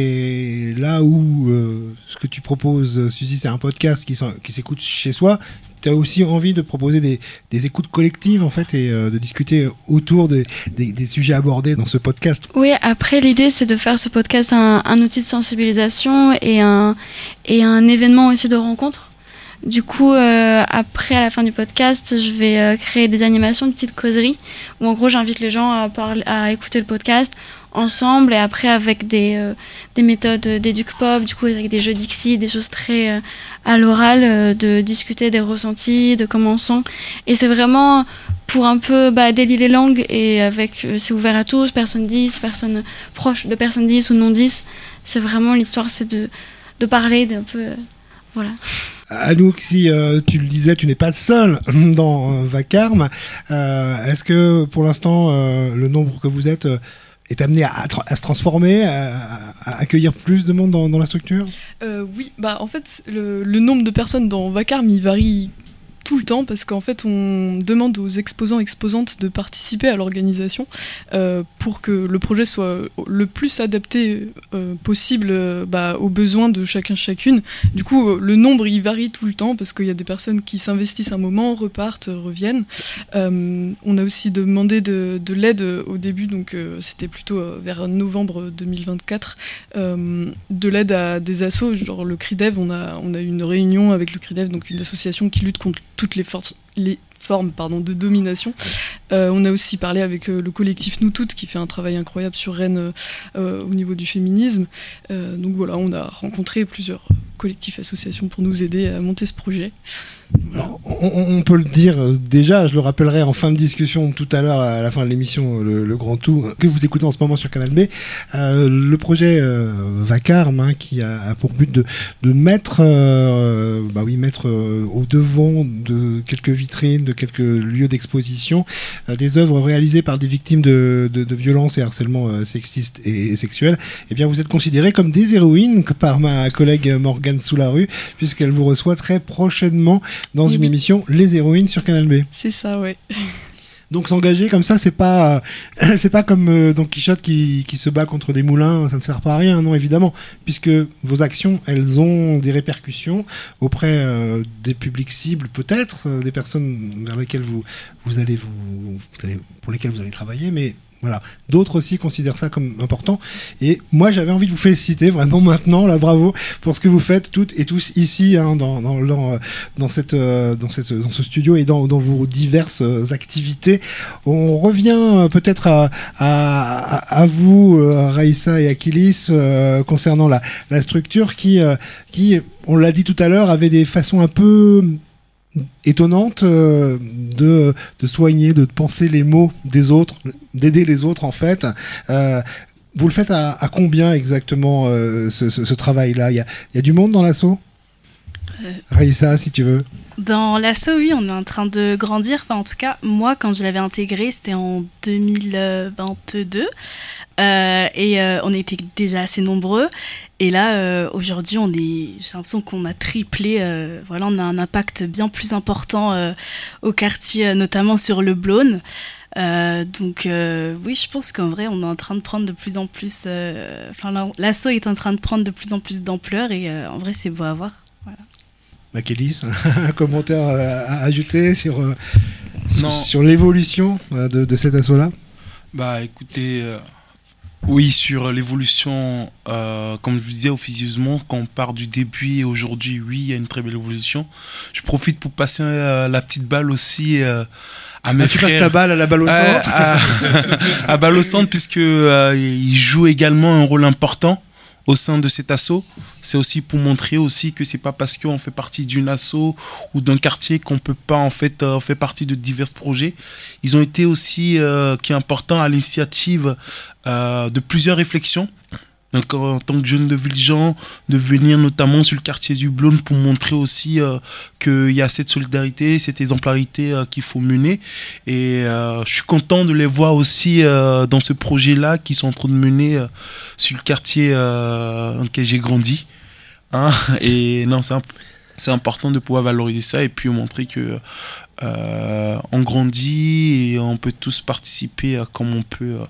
et là où euh, ce que tu proposes, Suzy, c'est un podcast qui, qui s'écoute chez soi, tu as aussi envie de proposer des, des écoutes collectives en fait, et euh, de discuter autour des, des, des sujets abordés dans ce podcast. Oui, après l'idée c'est de faire ce podcast un, un outil de sensibilisation et un, et un événement aussi de rencontre. Du coup, euh, après, à la fin du podcast, je vais euh, créer des animations, de petites causeries, où en gros j'invite les gens à, parler, à écouter le podcast ensemble, et après avec des, euh, des méthodes d'éduc-pop, du coup avec des jeux Dixie, des choses très euh, à l'oral, euh, de discuter des ressentis, de comment on sent. Et c'est vraiment pour un peu bah, délier les langues, et avec euh, c'est ouvert à tous, personne dix, personne proche de personne dix ou non dix. C'est vraiment l'histoire, c'est de, de parler d'un peu... Euh, voilà. Anouk, si euh, tu le disais, tu n'es pas seule dans euh, Vacarme. Euh, est-ce que pour l'instant, euh, le nombre que vous êtes euh, est amené à, à, à se transformer, à, à accueillir plus de monde dans, dans la structure? euh, Oui, bah en fait, le, le nombre de personnes dans Vacarme, il varie tout le temps, parce qu'en fait on demande aux exposants exposantes de participer à l'organisation euh, pour que le projet soit le plus adapté euh, possible euh, bah, aux besoins de chacun chacune. Du coup euh, le nombre il varie tout le temps, parce qu'il y a des personnes qui s'investissent un moment, repartent, reviennent. Euh, on a aussi demandé de, de l'aide au début, donc euh, c'était plutôt euh, vers novembre deux mille vingt-quatre, euh, de l'aide à des assos, genre le CRIDEV. On a, on a eu une réunion avec le CRIDEV, donc une association qui lutte contre toutes les, forces, les formes pardon, de domination. Euh, on a aussi parlé avec euh, le collectif Nous Toutes, qui fait un travail incroyable sur Rennes euh, au niveau du féminisme. Euh, donc voilà, on a rencontré plusieurs collectifs, associations pour nous aider à monter ce projet. Alors, on, on peut le dire déjà, je le rappellerai en fin de discussion tout à l'heure à la fin de l'émission, le, le grand tout que vous écoutez en ce moment sur Canal B, euh, le projet euh, Vacarme, hein, qui a, a pour but de, de mettre, euh, bah oui, mettre euh, au devant de quelques vitrines, de quelques lieux d'exposition, euh, des œuvres réalisées par des victimes de, de, de violences et harcèlements euh, sexistes et, et sexuels. Eh bien, vous êtes considérés comme des héroïnes par ma collègue Morgane Soularue, puisqu'elle vous reçoit très prochainement dans dans une émission Les Héroïnes sur Canal B. C'est ça, ouais. Donc s'engager comme ça, c'est pas euh, c'est pas comme euh, Don Quichotte qui, qui se bat contre des moulins, ça ne sert pas à rien, non évidemment, puisque vos actions, elles ont des répercussions auprès euh, des publics cibles, peut-être euh, des personnes vers lesquelles vous vous allez vous, vous allez, pour lesquelles vous allez travailler, mais voilà, d'autres aussi considèrent ça comme important. Et moi, j'avais envie de vous féliciter vraiment maintenant, là, bravo pour ce que vous faites toutes et tous ici, hein, dans, dans, dans, dans, cette, dans, cette, dans ce studio et dans, dans vos diverses activités. On revient peut-être à, à, à vous, Raïssa et Akilis, euh, concernant la, la structure qui, euh, qui, on l'a dit tout à l'heure, avait des façons un peu étonnante euh, de, de soigner, de penser les mots des autres, d'aider les autres en fait. Euh, vous le faites à, à combien exactement euh, ce, ce, ce travail-là? Il y a, il y a du monde dans l'asso? euh, Raïssa, si tu veux. Dans l'asso, oui, on est en train de grandir. Enfin, en tout cas, moi, quand je l'avais intégré, c'était en deux mille vingt-deux. Euh, et euh, on était déjà assez nombreux. Et là, euh, aujourd'hui, on est, j'ai l'impression qu'on a triplé. Euh, voilà, on a un impact bien plus important euh, au quartier, notamment sur le Blône. Euh, donc, euh, oui, je pense qu'en vrai, on est en train de prendre de plus en plus. Euh, enfin, l'asso est en train de prendre de plus en plus d'ampleur. Et euh, en vrai, c'est beau à voir. Voilà. Makélis, un commentaire à ajouter sur euh, sur, sur l'évolution de, de cet asso-là? Bah, écoutez. Euh... Oui, sur l'évolution, euh, comme je vous disais officieusement, quand on part du début et aujourd'hui, oui, il y a une très belle évolution. Je profite pour passer euh, la petite balle aussi euh, à mes ah, frères. Tu passes ta balle à la balle au centre euh, à, à balle au centre, puisque euh, il joue également un rôle important au sein de cet asso. C'est aussi pour montrer aussi que c'est pas parce qu'on fait partie d'une asso ou d'un quartier qu'on peut pas en fait euh, faire partie de divers projets. Ils ont été aussi, euh, qui est important, à l'initiative euh, de plusieurs réflexions. Donc, en tant que jeune de Villejean, de venir notamment sur le quartier du Blône pour montrer aussi euh, qu'il y a cette solidarité, cette exemplarité euh, qu'il faut mener. Et euh, je suis content de les voir aussi euh, dans ce projet-là qu'ils sont en train de mener euh, sur le quartier euh, dans lequel j'ai grandi. Hein, et non, c'est, imp- c'est important de pouvoir valoriser ça et puis montrer que euh, on grandit et on peut tous participer euh, comme on peut. Euh,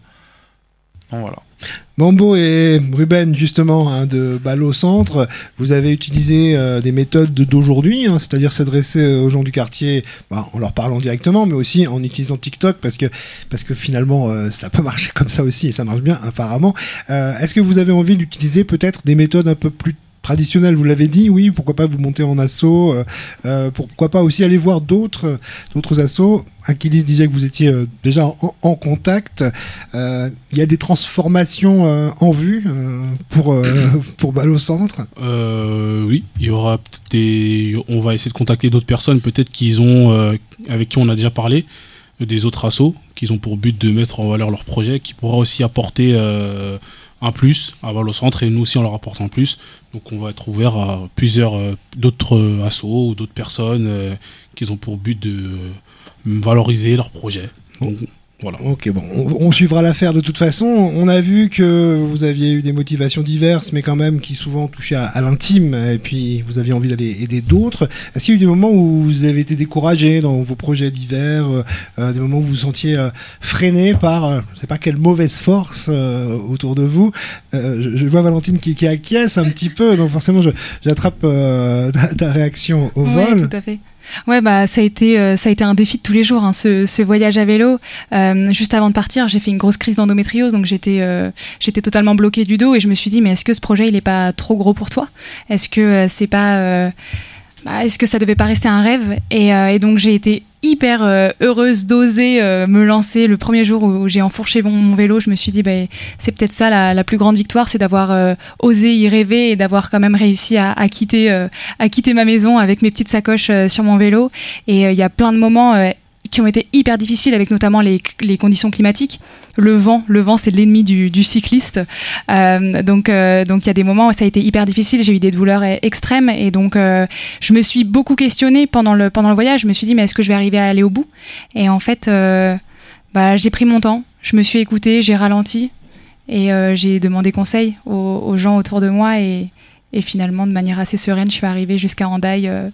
donc voilà. Mambo et Ruben, justement, hein, de Balle au Centre, vous avez utilisé euh, des méthodes d'aujourd'hui, hein, c'est-à-dire s'adresser aux gens du quartier bah, en leur parlant directement, mais aussi en utilisant TikTok, parce que, parce que finalement, euh, ça peut marcher comme ça aussi, et ça marche bien apparemment. Euh, est-ce que vous avez envie d'utiliser peut-être des méthodes un peu plus traditionnel, vous l'avez dit, oui, pourquoi pas vous monter en asso, euh, euh, pourquoi pas aussi aller voir d'autres, d'autres assos. Akilis disait que vous étiez euh, déjà en, en contact. Euh, il y a des transformations euh, en vue euh, pour, euh, pour Balle au Centre. Euh, oui, il y aura peut-être des... On va essayer de contacter d'autres personnes, peut-être qu'ils ont, euh, avec qui on a déjà parlé, des autres assos, qui ont pour but de mettre en valeur leur projet, qui pourra aussi apporter euh, un plus à Balle au Centre, et nous aussi on leur apporte un plus. Donc on va être ouvert à plusieurs euh, d'autres assos ou d'autres personnes euh, qui ont pour but de euh, valoriser leur projet. Donc, voilà. Ok, bon, on, on suivra l'affaire de toute façon. On a vu que vous aviez eu des motivations diverses, mais quand même qui souvent touchaient à, à l'intime, et puis vous aviez envie d'aller aider d'autres. Est-ce qu'il y a eu des moments où vous avez été découragé dans vos projets divers, euh, des moments où vous vous sentiez euh, freiné par, euh, je sais pas quelle mauvaise force euh, autour de vous? euh, je, je vois Valentine qui, qui acquiesce un petit peu, donc forcément je, j'attrape euh, ta, ta réaction au oui, vol. Oui, tout à fait. Ouais, bah ça a été euh, ça a été un défi de tous les jours, hein, ce, ce voyage à vélo. Euh, juste avant de partir, j'ai fait une grosse crise d'endométriose, donc j'étais euh, j'étais totalement bloquée du dos et je me suis dit mais est-ce que ce projet il est pas trop gros pour toi? Est-ce que euh, c'est pas euh, bah, est-ce que ça devait pas rester un rêve? Et, euh, et donc j'ai été hyper euh, heureuse d'oser euh, me lancer le premier jour où j'ai enfourché mon, mon vélo. Je me suis dit bah, c'est peut-être ça la, la plus grande victoire, c'est d'avoir euh, osé y rêver et d'avoir quand même réussi à, à quitter euh, à quitter ma maison avec mes petites sacoches euh, sur mon vélo. Et il euh, y a plein de moments euh, qui ont été hyper difficiles, avec notamment les, les conditions climatiques. Le vent, le vent c'est l'ennemi du, du cycliste. Euh, donc euh, donc il y a des moments où ça a été hyper difficile, j'ai eu des douleurs extrêmes et donc euh, je me suis beaucoup questionnée pendant le, pendant le voyage. Je me suis dit mais est-ce que je vais arriver à aller au bout? Et en fait euh, bah, j'ai pris mon temps, je me suis écoutée, j'ai ralenti et euh, j'ai demandé conseil aux, aux gens autour de moi et, et finalement de manière assez sereine je suis arrivée jusqu'à Hendaye euh,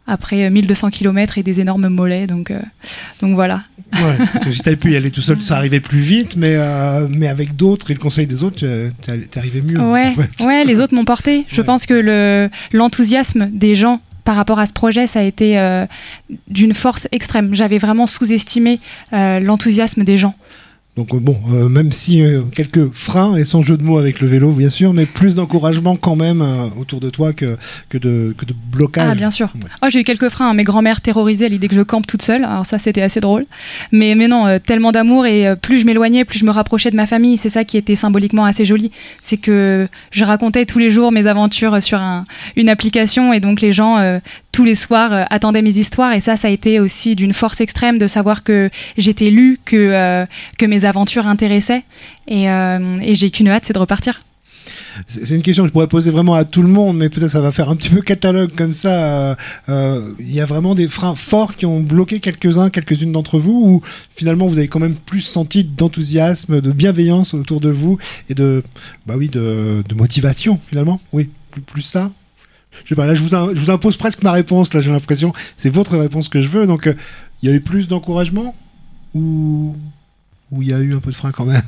après mille deux cents kilomètres et des énormes mollets. Donc, euh, donc voilà. Ouais, parce que si t'avais pu y aller tout seul, ça arrivait plus vite, mais, euh, mais avec d'autres et le conseil des autres, t'es arrivé mieux. Ouais, en fait. ouais, les autres m'ont porté. Je ouais. pense que le, l'enthousiasme des gens par rapport à ce projet, ça a été euh, d'une force extrême. J'avais vraiment sous-estimé euh, l'enthousiasme des gens. Donc bon, euh, même si euh, quelques freins, et sans jeu de mots avec le vélo bien sûr, mais plus d'encouragement quand même euh, autour de toi que, que, de, que de blocage. Ah bien sûr. Ouais. Oh, j'ai eu quelques freins, hein. Mes grands-mères terrorisées à l'idée que je campe toute seule, alors ça c'était assez drôle. Mais, mais non, euh, tellement d'amour et euh, plus je m'éloignais, plus je me rapprochais de ma famille. C'est ça qui était symboliquement assez joli. C'est que je racontais tous les jours mes aventures sur un, une application et donc les gens... Euh, tous les soirs euh, attendaient mes histoires et ça, ça a été aussi d'une force extrême de savoir que j'étais lue, que, euh, que mes aventures intéressaient et, euh, et j'ai qu'une hâte, c'est de repartir. C'est une question que je pourrais poser vraiment à tout le monde, mais peut-être ça va faire un petit peu catalogue comme ça. Il euh, euh, y a vraiment des freins forts qui ont bloqué quelques-uns, quelques-unes d'entre vous, ou finalement vous avez quand même plus senti d'enthousiasme, de bienveillance autour de vous et de, bah oui, de, de motivation finalement. Oui, plus, plus ça. Je sais pas, là je vous, je vous impose presque ma réponse, là j'ai l'impression, c'est votre réponse que je veux, donc il euh, y a eu plus d'encouragement ou il y a eu un peu de frein quand même?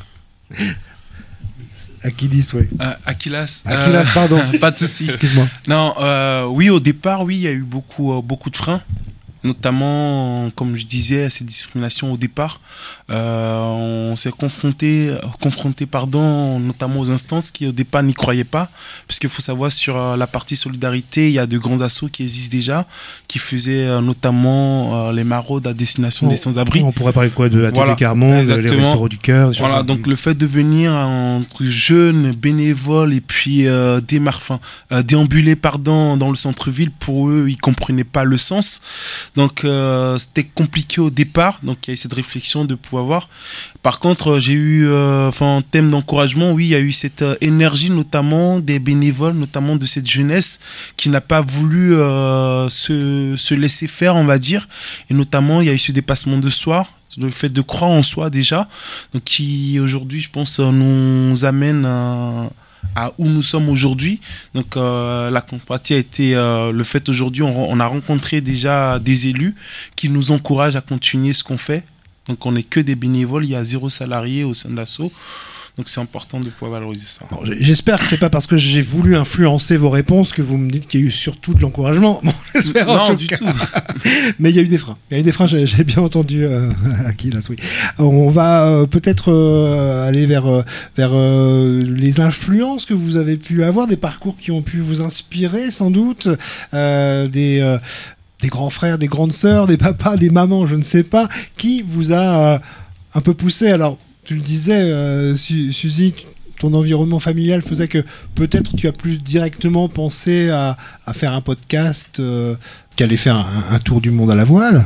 Aquilis, oui. Euh, Aquilas. Aquilas, euh, pardon. Pas de souci. Excuse-moi. Non, euh, oui, au départ, oui, il y a eu beaucoup, euh, beaucoup de freins. Notamment, comme je disais, à ces discriminations au départ, euh, on s'est confronté, confronté pardon, notamment aux instances qui au départ n'y croyaient pas, puisqu'il faut savoir sur la partie solidarité, il y a de grands assos qui existent déjà, qui faisaient euh, notamment euh, les maraudes à destination bon, des sans-abri. On pourrait parler de quoi, de A T P voilà, Carmonde, les Restos du Cœur. Voilà, donc le fait de venir entre jeunes bénévoles et puis euh, démar- enfin, euh, déambuler pardon, dans le centre-ville, pour eux, ils comprenaient pas le sens. Donc euh, c'était compliqué au départ, donc il y a eu cette réflexion de pouvoir voir. Par contre, j'ai eu, euh, enfin, en thème d'encouragement, oui, il y a eu cette euh, énergie, notamment des bénévoles, notamment de cette jeunesse qui n'a pas voulu euh, se, se laisser faire, on va dire. Et notamment, il y a eu ce dépassement de soi, le fait de croire en soi déjà, donc qui aujourd'hui, je pense, nous amène à... à où nous sommes aujourd'hui. Donc euh, la contrepartie a été euh, le fait aujourd'hui on, on a rencontré déjà des élus qui nous encouragent à continuer ce qu'on fait. Donc on n'est que des bénévoles, il y a zéro salarié au sein de l'asso. Donc c'est important de pouvoir valoriser ça. Bon, j'espère que c'est pas parce que j'ai voulu influencer vos réponses que vous me dites qu'il y a eu surtout de l'encouragement. Bon, j'espère non, en tout du cas. tout. Mais il y a eu des freins. Il y a eu des freins, j'ai, j'ai bien entendu euh, Aquilas, oui. On va euh, peut-être euh, aller vers, euh, vers euh, les influences que vous avez pu avoir, des parcours qui ont pu vous inspirer sans doute, euh, des... Euh, des grands frères, des grandes sœurs, des papas, des mamans, je ne sais pas, qui vous a euh, un peu poussé. Alors, tu le disais, euh, Su- Suzy, ton environnement familial faisait que peut-être tu as plus directement pensé à, à faire un podcast euh, qu'aller faire un, un tour du monde à la voile.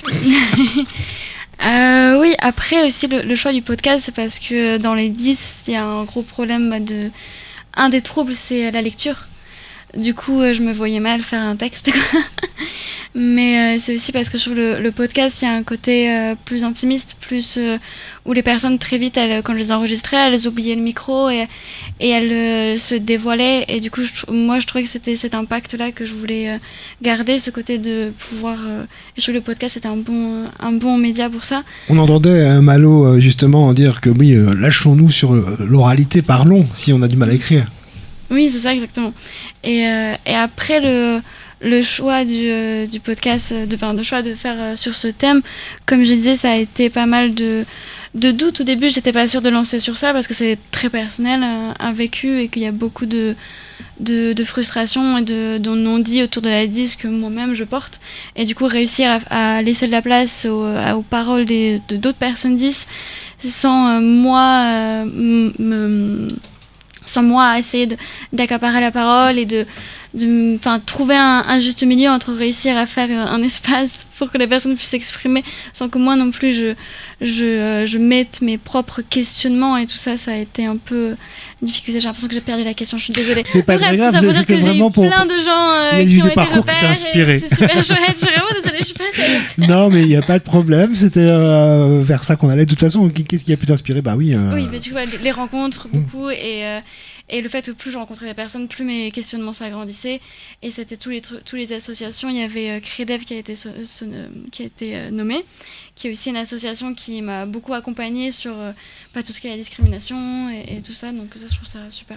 euh, oui, après aussi le, le choix du podcast, c'est parce que dans les dix, il y a un gros problème de... Un des troubles, c'est la lecture. Du coup, euh, je me voyais mal faire un texte. Mais euh, c'est aussi parce que sur le, le podcast, il y a un côté euh, plus intimiste, plus euh, où les personnes très vite, elles, quand je les enregistrais, elles oubliaient le micro et, et elles euh, se dévoilaient. Et du coup, je, moi, je trouvais que c'était cet impact-là que je voulais euh, garder, ce côté de pouvoir... Euh, et je trouve que le podcast, c'était un bon, un bon média pour ça. On entendait euh, Malo euh, justement dire que oui, euh, lâchons-nous sur l'oralité, parlons, si on a du mal à écrire. Oui, c'est ça, exactement. Et, euh, et après, le, le choix du, euh, du podcast, de, enfin, le choix de faire euh, sur ce thème, comme je disais, ça a été pas mal de, de doutes. Au début, j'étais pas sûre de lancer sur ça parce que c'est très personnel, euh, un vécu, et qu'il y a beaucoup de, de, de frustration et de, de non-dit autour de la dix que moi-même je porte. Et du coup, réussir à, à laisser de la place aux, aux paroles des, de d'autres personnes dix sans euh, moi euh, me... sans moi essayer de, d'accaparer la parole et de, de trouver un, un juste milieu entre réussir à faire un espace pour que les personnes puissent s'exprimer sans que moi non plus je, je, je mette mes propres questionnements et tout ça, ça a été un peu une difficulté. J'ai l'impression que j'ai perdu la question, je suis désolée. C'est pas Bref, très grave, ça veut dire que j'ai eu pour... plein de gens euh, qui ont été repères. C'est super chouette, je suis vraiment désolée, je suis pas très... Non, mais il n'y a pas de problème, c'était euh, vers ça qu'on allait. De toute façon, qu'est-ce qui a pu t'inspirer? Bah oui. Euh... Oui, mais tu vois, les rencontres, beaucoup, et... Euh, Et le fait que plus je rencontrais des personnes, plus mes questionnements s'agrandissaient. Et c'était tous les, tru- tous les associations. Il y avait euh, Crédev qui a été, so- so- qui a été euh, nommé, qui est aussi une association qui m'a beaucoup accompagnée sur euh, bah, tout ce qui est la discrimination et, et tout ça. Donc ça, je trouve ça super.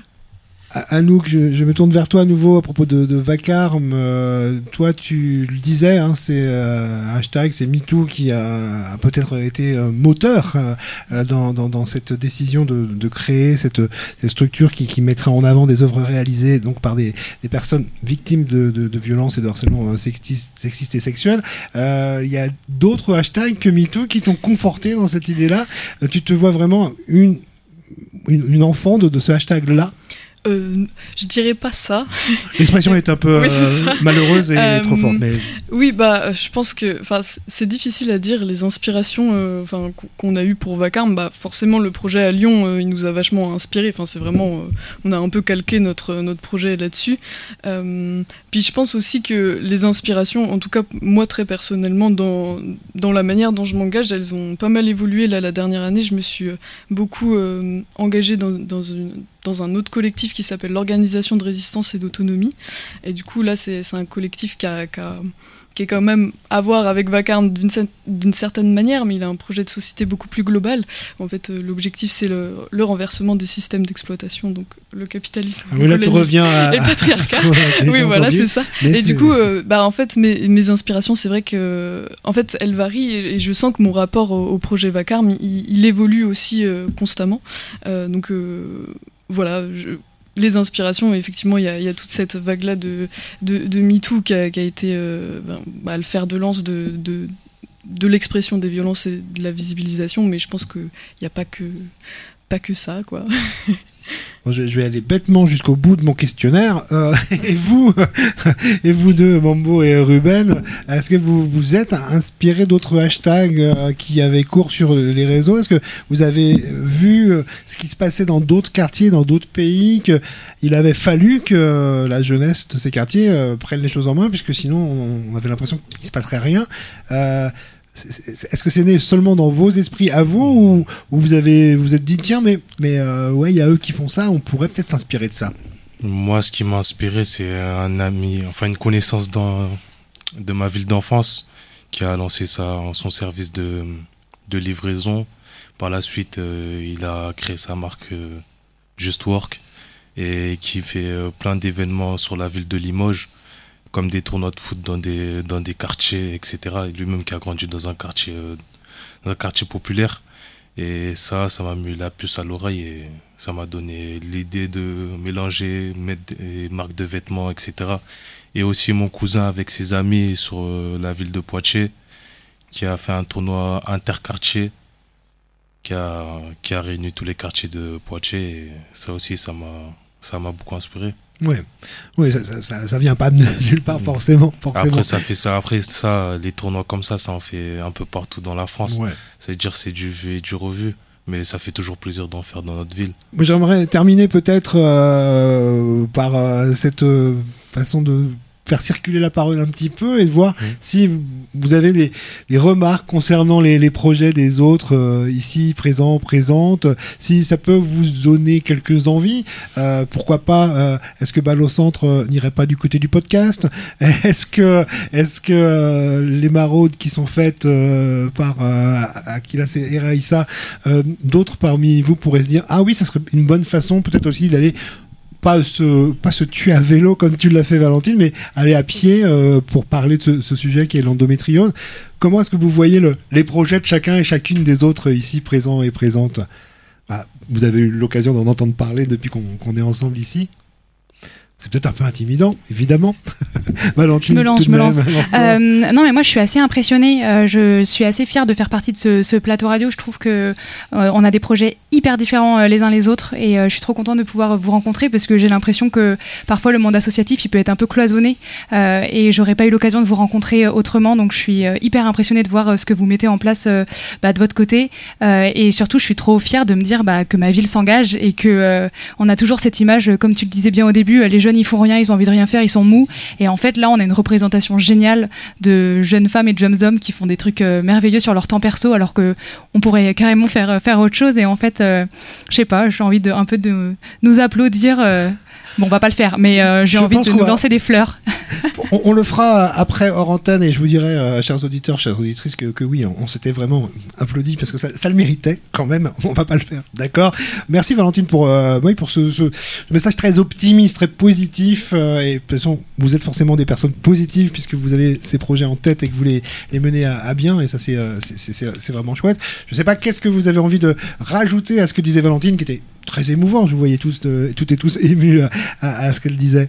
Anouk, je, je me tourne vers toi à nouveau à propos de, de Vacarme. Euh, toi, tu le disais, hein, c'est euh, un hashtag, c'est MeToo qui a, a peut-être été euh, moteur euh, dans, dans, dans cette décision de, de créer cette, cette structure qui, qui mettra en avant des œuvres réalisées donc par des, des personnes victimes de, de, de violences et de harcèlement sexiste, sexiste et sexuel. Il euh, y a d'autres hashtags que MeToo qui t'ont conforté dans cette idée-là. Euh, tu te vois vraiment une, une, une enfant de, de ce hashtag-là? Euh, je dirais pas ça. L'expression est un peu oui, euh, malheureuse et euh, trop forte. Mais... Oui, bah, je pense que c'est difficile à dire. Les inspirations euh, qu'on a eues pour Vacarme, bah, forcément, le projet à Lyon, euh, il nous a vachement inspiré. C'est vraiment, euh, on a un peu calqué notre, notre projet là-dessus. Euh, puis je pense aussi que les inspirations, en tout cas, moi très personnellement, dans, dans la manière dont je m'engage, elles ont pas mal évolué. Là, la dernière année, je me suis beaucoup euh, engagée dans, dans une dans un autre collectif qui s'appelle l'Organisation de résistance et d'autonomie. Et du coup, là, c'est un collectif qui, a, qui, a, qui est quand même à voir avec Vacarme d'une, d'une certaine manière, mais il a un projet de société beaucoup plus global. En fait, euh, l'objectif, c'est le, le renversement des systèmes d'exploitation, donc le capitalisme. Oui, là, tu reviens à... Et le patriarcat. Oui, voilà, c'est ça. Mais et du coup, euh, bah, en fait, mes, mes inspirations, c'est vrai que, en fait, elles varient, et, et je sens que mon rapport au, au projet Vacarme, il, il évolue aussi euh, constamment. Euh, donc... Euh, Voilà, je, les inspirations, effectivement, il y, y a toute cette vague-là de, de, de MeToo qui a, qui a été euh, ben, bah, le fer de lance de, de, de l'expression des violences et de la visibilisation, mais je pense qu'il n'y a pas que, pas que ça, quoi. Bon, je, je vais aller bêtement jusqu'au bout de mon questionnaire. Euh, et vous, et vous deux, Mambo et Ruben, est-ce que vous vous êtes inspiré d'autres hashtags euh, qui avaient cours sur les réseaux? Est-ce que vous avez vu euh, ce qui se passait dans d'autres quartiers, dans d'autres pays, qu'il avait fallu que la jeunesse de ces quartiers euh, prenne les choses en main, puisque sinon on, on avait l'impression qu'il se passerait rien. Euh, Est-ce que c'est né seulement dans vos esprits à vous, ou, ou vous avez vous êtes dit tiens mais mais euh, ouais il y a eux qui font ça, on pourrait peut-être s'inspirer de ça? Moi, ce qui m'a inspiré, c'est un ami, enfin une connaissance dans, de ma ville d'enfance qui a lancé ça en son service de de livraison. Par la suite, euh, il a créé sa marque euh, Just Work et qui fait euh, plein d'événements sur la ville de Limoges, comme des tournois de foot dans des, dans des quartiers, et cetera. Et lui-même qui a grandi dans un quartier, euh, dans un quartier populaire. Et ça, ça m'a mis la puce à l'oreille et ça m'a donné l'idée de mélanger, mettre des marques de vêtements, et cetera. Et aussi mon cousin avec ses amis sur euh, la ville de Poitiers, qui a fait un tournoi interquartier, qui a, qui a réuni tous les quartiers de Poitiers. Et ça aussi, ça m'a, ça m'a beaucoup inspiré. Ouais, ouais, ça, ça, ça, ça vient pas de nulle part forcément, forcément. Après ça fait ça, après ça, les tournois comme ça, ça en fait un peu partout dans la France. Ouais. Ça veut dire c'est du vu et du revu, mais ça fait toujours plaisir d'en faire dans notre ville. Moi, j'aimerais terminer peut-être euh, par euh, cette euh, façon de faire circuler la parole un petit peu et de voir mmh. si vous avez des, des remarques concernant les, les projets des autres euh, ici présents, présentes, si ça peut vous donner quelques envies. Euh, pourquoi pas euh, est-ce que Balle au Centre euh, n'irait pas du côté du podcast? Est-ce que est-ce que euh, les maraudes qui sont faites euh, par euh, Akilas et Raïssa, euh, d'autres parmi vous pourraient se dire ah oui, ça serait une bonne façon peut-être aussi d'aller pas se, pas se tuer à vélo comme tu l'as fait Valentine, mais aller à pied euh, pour parler de ce, ce sujet qui est l'endométriose. Comment est-ce que vous voyez le, les projets de chacun et chacune des autres ici présents et présentes? Bah, vous avez eu l'occasion d'en entendre parler depuis qu'on, qu'on est ensemble ici. C'est peut-être un peu intimidant, évidemment. Valentine, je me lance, tout de je me même, lance. Euh, non, mais moi, je suis assez impressionnée. Euh, je suis assez fière de faire partie de ce, ce plateau radio. Je trouve que euh, on a des projets hyper différents euh, les uns les autres, et euh, je suis trop contente de pouvoir vous rencontrer parce que j'ai l'impression que parfois le monde associatif, il peut être un peu cloisonné, euh, et j'aurais pas eu l'occasion de vous rencontrer autrement. Donc, je suis euh, hyper impressionnée de voir euh, ce que vous mettez en place euh, bah, de votre côté, euh, et surtout, je suis trop fière de me dire bah, que ma ville s'engage et que euh, on a toujours cette image, comme tu le disais bien au début, les jeunes ils font rien, ils ont envie de rien faire, ils sont mous. Et en fait là on a une représentation géniale de jeunes femmes et de jeunes hommes qui font des trucs euh, merveilleux sur leur temps perso, alors que on pourrait carrément faire faire autre chose. Et en fait euh, je sais pas, j'ai envie de un peu de nous applaudir. Euh, Bon, on va pas le faire, mais euh, j'ai Je envie pense de qu'on nous va- lancer des fleurs. on, on le fera après hors antenne et je vous dirai, euh, chers auditeurs, chères auditrices, que, que oui, on, on s'était vraiment applaudi parce que ça, ça le méritait quand même. On va pas le faire, d'accord. Merci Valentine pour, euh, oui, pour ce, ce message très optimiste, très positif. Euh, et de toute façon, vous êtes forcément des personnes positives puisque vous avez ces projets en tête et que vous les, les menez à, à bien. Et ça, c'est, euh, c'est, c'est, c'est, c'est vraiment chouette. Je sais pas, qu'est-ce que vous avez envie de rajouter à ce que disait Valentine, qui était très émouvant. Je vous voyais tous, de, toutes et tous émus à, à, à ce qu'elle disait.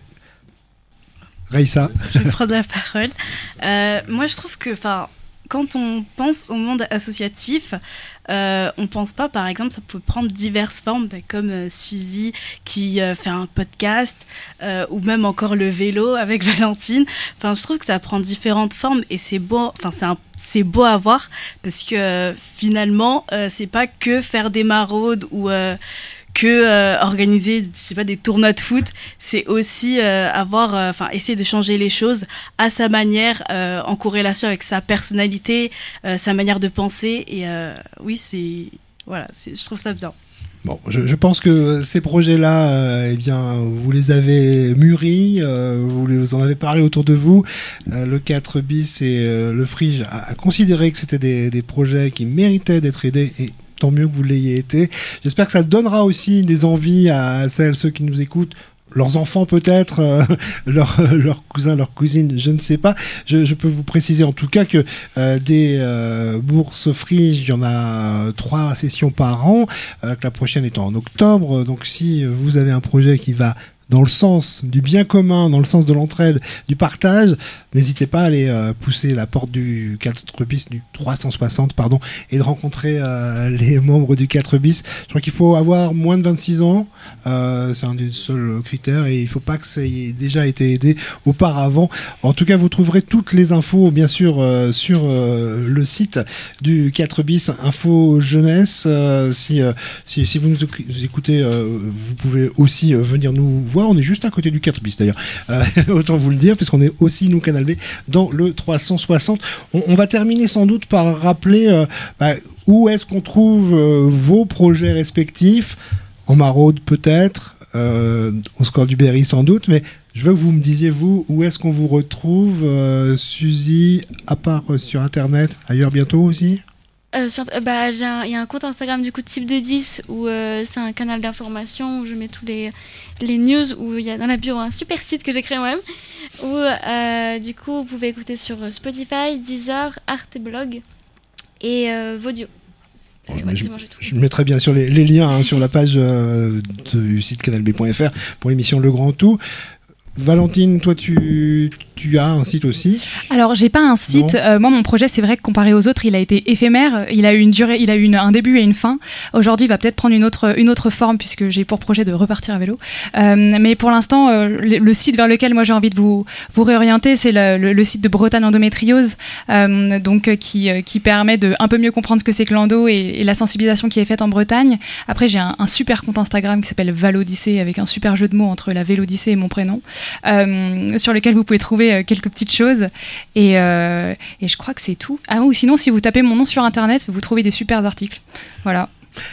Raïssa. Je vais prendre la parole. Euh, moi, je trouve que, enfin, quand on pense au monde associatif, euh, on pense pas, par exemple, ça peut prendre diverses formes, bah, comme euh, Suzy qui euh, fait un podcast, euh, ou même encore le vélo avec Valentine. Enfin, je trouve que ça prend différentes formes et c'est beau. Enfin, c'est un c'est beau à voir parce que euh, finalement, euh, c'est pas que faire des maraudes ou euh, que euh, organiser, je sais pas, des tournois de foot. C'est aussi euh, avoir, enfin, euh, essayer de changer les choses à sa manière, euh, en corrélation avec sa personnalité, euh, sa manière de penser. Et euh, oui, c'est voilà, c'est, je trouve ça bien. Bon, je, je pense que ces projets-là, euh, eh bien, vous les avez mûris, euh, vous, les, vous en avez parlé autour de vous. Euh, le quatre bis et euh, le Frige a, a considéré que c'était des, des projets qui méritaient d'être aidés et tant mieux que vous l'ayez été. J'espère que ça donnera aussi des envies à celles, ceux qui nous écoutent, leurs enfants peut-être, euh, leurs, leurs cousins, leurs cousines, je ne sais pas. Je, je peux vous préciser en tout cas que euh, des euh, bourses Frige, il y en a trois sessions par an, euh, que la prochaine est en octobre. Donc si vous avez un projet qui va dans le sens du bien commun, dans le sens de l'entraide, du partage, n'hésitez pas à aller euh, pousser la porte du quatre bis, du trois cent soixante, pardon, et de rencontrer euh, les membres du quatre bis. Je crois qu'il faut avoir moins de vingt-six ans, euh, c'est un des seuls critères, et il ne faut pas que ça ait déjà été aidé auparavant. En tout cas, vous trouverez toutes les infos, bien sûr, euh, sur euh, le site du quatre bis, Info Jeunesse. Euh, si, euh, si, si vous nous écoutez, euh, vous pouvez aussi euh, venir nous voir. On est juste à côté du quatre bis d'ailleurs, euh, autant vous le dire, puisqu'on est aussi, nous, Canal B, dans le trois cent soixante. On, on va terminer sans doute par rappeler euh, bah, où est-ce qu'on trouve euh, vos projets respectifs, en maraude peut-être, euh, au score du Berry sans doute, mais je veux que vous me disiez, vous, où est-ce qu'on vous retrouve, euh, Suzy, à part euh, sur Internet, ailleurs bientôt aussi? Euh, sur- euh, bah, j'ai un- Il y a un compte Instagram du coup type de dix où euh, c'est un canal d'information où je mets tous les, les news, où il y a dans la bio un super site que j'ai créé moi-même où euh, du coup vous pouvez écouter sur Spotify, Deezer, Arte et Blog et euh, Vodio. Bon, je, je, je mettrai bien sûr les, les liens hein, sur la page euh, du site canal b point f r pour l'émission Le Grand Tout. Valentine, toi tu, tu as un site aussi? Alors j'ai pas un site, euh, moi mon projet c'est vrai que comparé aux autres il a été éphémère, il a eu une durée, il a eu une, un début et une fin. Aujourd'hui il va peut-être prendre une autre, une autre forme puisque j'ai pour projet de repartir à vélo. Euh, mais pour l'instant euh, le, le site vers lequel moi j'ai envie de vous, vous réorienter c'est le, le, le site de Bretagne Endométriose, euh, donc euh, qui, euh, qui permet de un peu mieux comprendre ce que c'est que l'endo et, et la sensibilisation qui est faite en Bretagne. Après j'ai un, un super compte Instagram qui s'appelle Valodyssée avec un super jeu de mots entre la Vélodyssée et mon prénom. Euh, sur lequel vous pouvez trouver euh, quelques petites choses et, euh, et je crois que c'est tout. Ah, ou sinon si vous tapez mon nom sur internet vous trouvez des super articles. Voilà.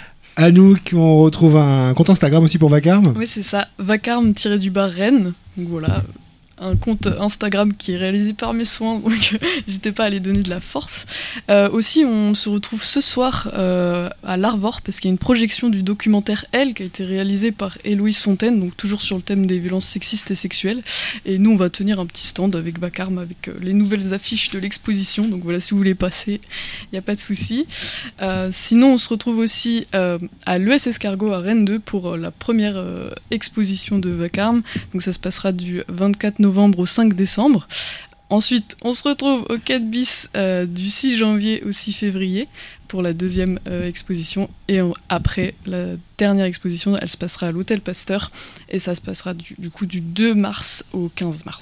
Anouk, on retrouve un compte Instagram aussi pour Vacarme. Oui, c'est ça, vacarme-du-bas Rennes. Donc voilà, un compte Instagram qui est réalisé par mes soins, donc n'hésitez pas à aller donner de la force. Euh, aussi, on se retrouve ce soir euh, à l'Arvor, parce qu'il y a une projection du documentaire Elle, qui a été réalisé par Héloïse Fontaine, donc toujours sur le thème des violences sexistes et sexuelles. Et nous, on va tenir un petit stand avec Vacarme, avec euh, les nouvelles affiches de l'exposition. Donc voilà, si vous voulez passer, il n'y a pas de souci. Euh, sinon, on se retrouve aussi euh, à l'E S Escargot à Rennes deux pour euh, la première euh, exposition de Vacarme. Donc ça se passera du vingt-quatre novembre au cinq décembre. Ensuite, on se retrouve au quatre bis euh, du six janvier au six février pour la deuxième euh, exposition. Et on, après, la dernière exposition, elle se passera à l'Hôtel Pasteur et ça se passera du, du coup du deux mars au quinze mars.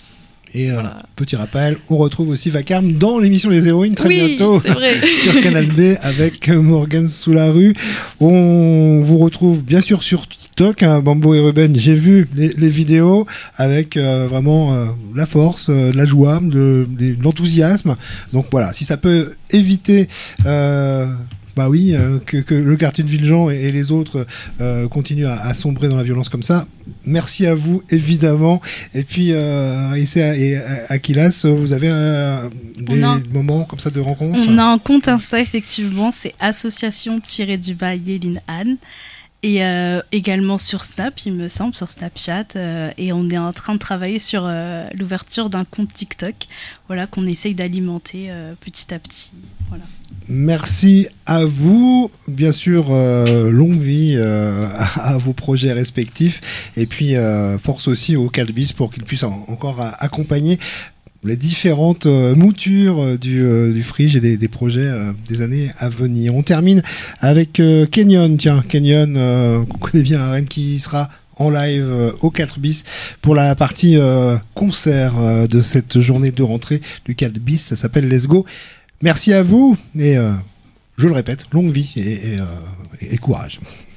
Et euh, petit rappel, on retrouve aussi Vacarme dans l'émission Les Héroïnes très oui, bientôt c'est vrai. sur Canal B avec Morgane Soularue. On vous retrouve bien sûr sur TikTok, hein, Bambo et Ruben. J'ai vu les, les vidéos avec euh, vraiment euh, la force, euh, la joie, de, de l'enthousiasme. Donc voilà, si ça peut éviter... Euh, Bah oui, euh, que, que le quartier de Villejean et, et les autres euh, continuent à, à sombrer dans la violence comme ça. Merci à vous, évidemment. Et puis, euh, Raïssa et Akilas, vous avez euh, des a, moments comme ça de rencontre? On a un compte Insta, effectivement, c'est association-du-bas Yéline Anne. Et euh, également sur Snap, il me semble, sur Snapchat. Euh, et on est en train de travailler sur euh, l'ouverture d'un compte TikTok, voilà, qu'on essaye d'alimenter euh, petit à petit. Voilà. Merci à vous, bien sûr, euh, longue vie euh, à, à vos projets respectifs, et puis euh, force aussi au Calbis pour qu'il puisse en, encore à, accompagner les différentes euh, moutures euh, du, euh, du Frige et des, des projets euh, des années à venir. On termine avec euh, Kenyon, tiens, Kenyon, euh, qu'on connaît bien à Rennes, qui sera en live euh, au quatre bis pour la partie euh, concert euh, de cette journée de rentrée du quatre bis, ça s'appelle Let's Go. Merci à vous et euh, je le répète, longue vie et, et, euh, et courage.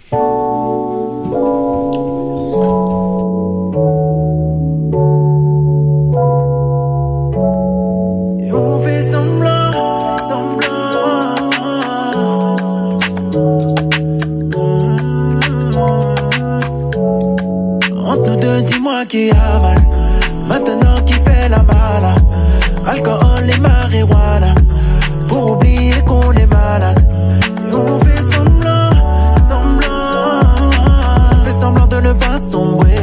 Et on fait semblant, semblant. Entre nous deux, dis-moi qui a mal. Maintenant qui fait la mala. Alcool et marijuana. Pour oublier qu'on est malade. Et on fait semblant, semblant. On fait semblant de ne pas sombrer.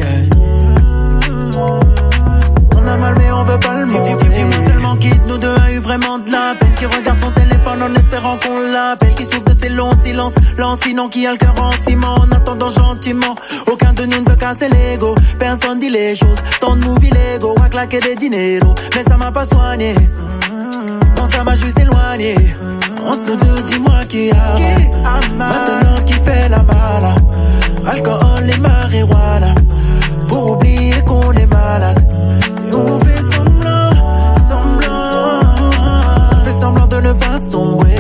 On a mal mais on veut pas le montrer. Dis-moi seulement qui de nous deux a eu vraiment de la peine. Qui regarde son téléphone en espérant qu'on l'appelle. Qui souffre de ses longs silences lancinants. Qui a le cœur en ciment en attendant gentiment. Aucun de nous ne veut casser l'ego. Personne dit les choses, tant de movies Lego. À claquer des dineros, mais ça m'a pas soigné. Ça m'a juste éloigné. Entre nous deux, dis-moi qui a mal. Maintenant qui fait la mala. Alcool et marijuana. Pour oublier qu'on est malade. Et on fait semblant, semblant. On fait semblant de ne pas sombrer.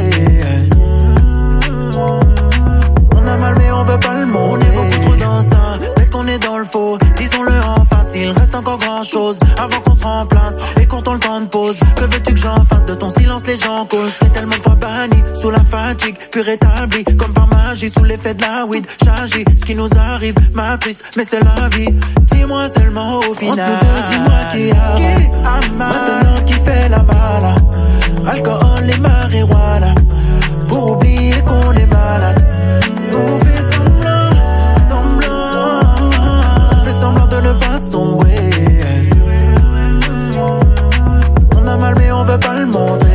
On a mal mais on veut pas le montrer. On est beaucoup trop dans ça, dès qu'on est dans le faux. Disons-le en face, il reste encore grand chose avant qu'on se remplace et qu'on t'en le temps de pause. Que veux-tu que j'en fasse de ton silence, les gens causent. T'es tellement de fois banni, sous la fatigue, puis rétabli, comme par magie, sous l'effet de la weed. Chargé, ce qui nous arrive, m'attriste, mais c'est la vie. Dis-moi seulement au final. Entre nous deux, dis-moi qui a, qui a mal. Maintenant qui fait la mala. Alcool et marijuana. Pour oublier qu'on est malade. On fait semblant, semblant. On fait semblant de ne pas sombrer. On a mal mais on veut pas le montrer.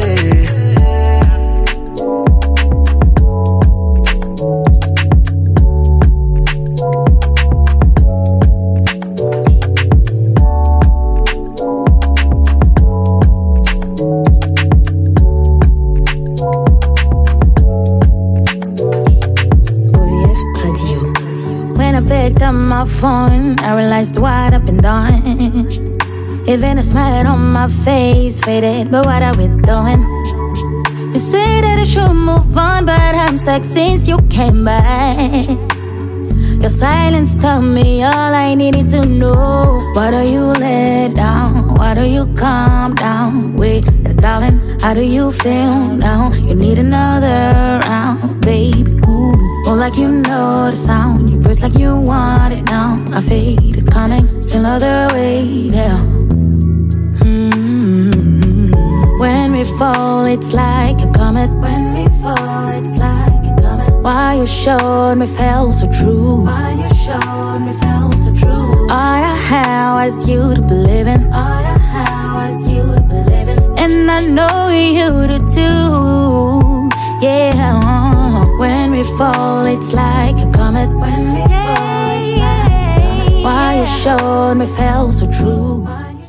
Picked up my phone, I realized what I've been done. Even a smile on my face faded, but what are we doing? You say that I should move on, but I'm stuck since you came back. Your silence told me all I needed to know. Why do you let down? Why do you calm down? Wait, darling, how do you feel now? You need another round, baby. Ooh, oh, like you know the sound. You breathe like you want it now. I faded, coming, still another way down. Mm-hmm. When we fall, it's like a comet. When we fall, it's like a comet. Why you showed me felt so true. Why you showed me felt so true. All I had was you to believe in. All I had was you to believe in. And I know you do too. Yeah. When we fall, it's like a comet. When we fall, it's like a comet. Why you showed me felt so true.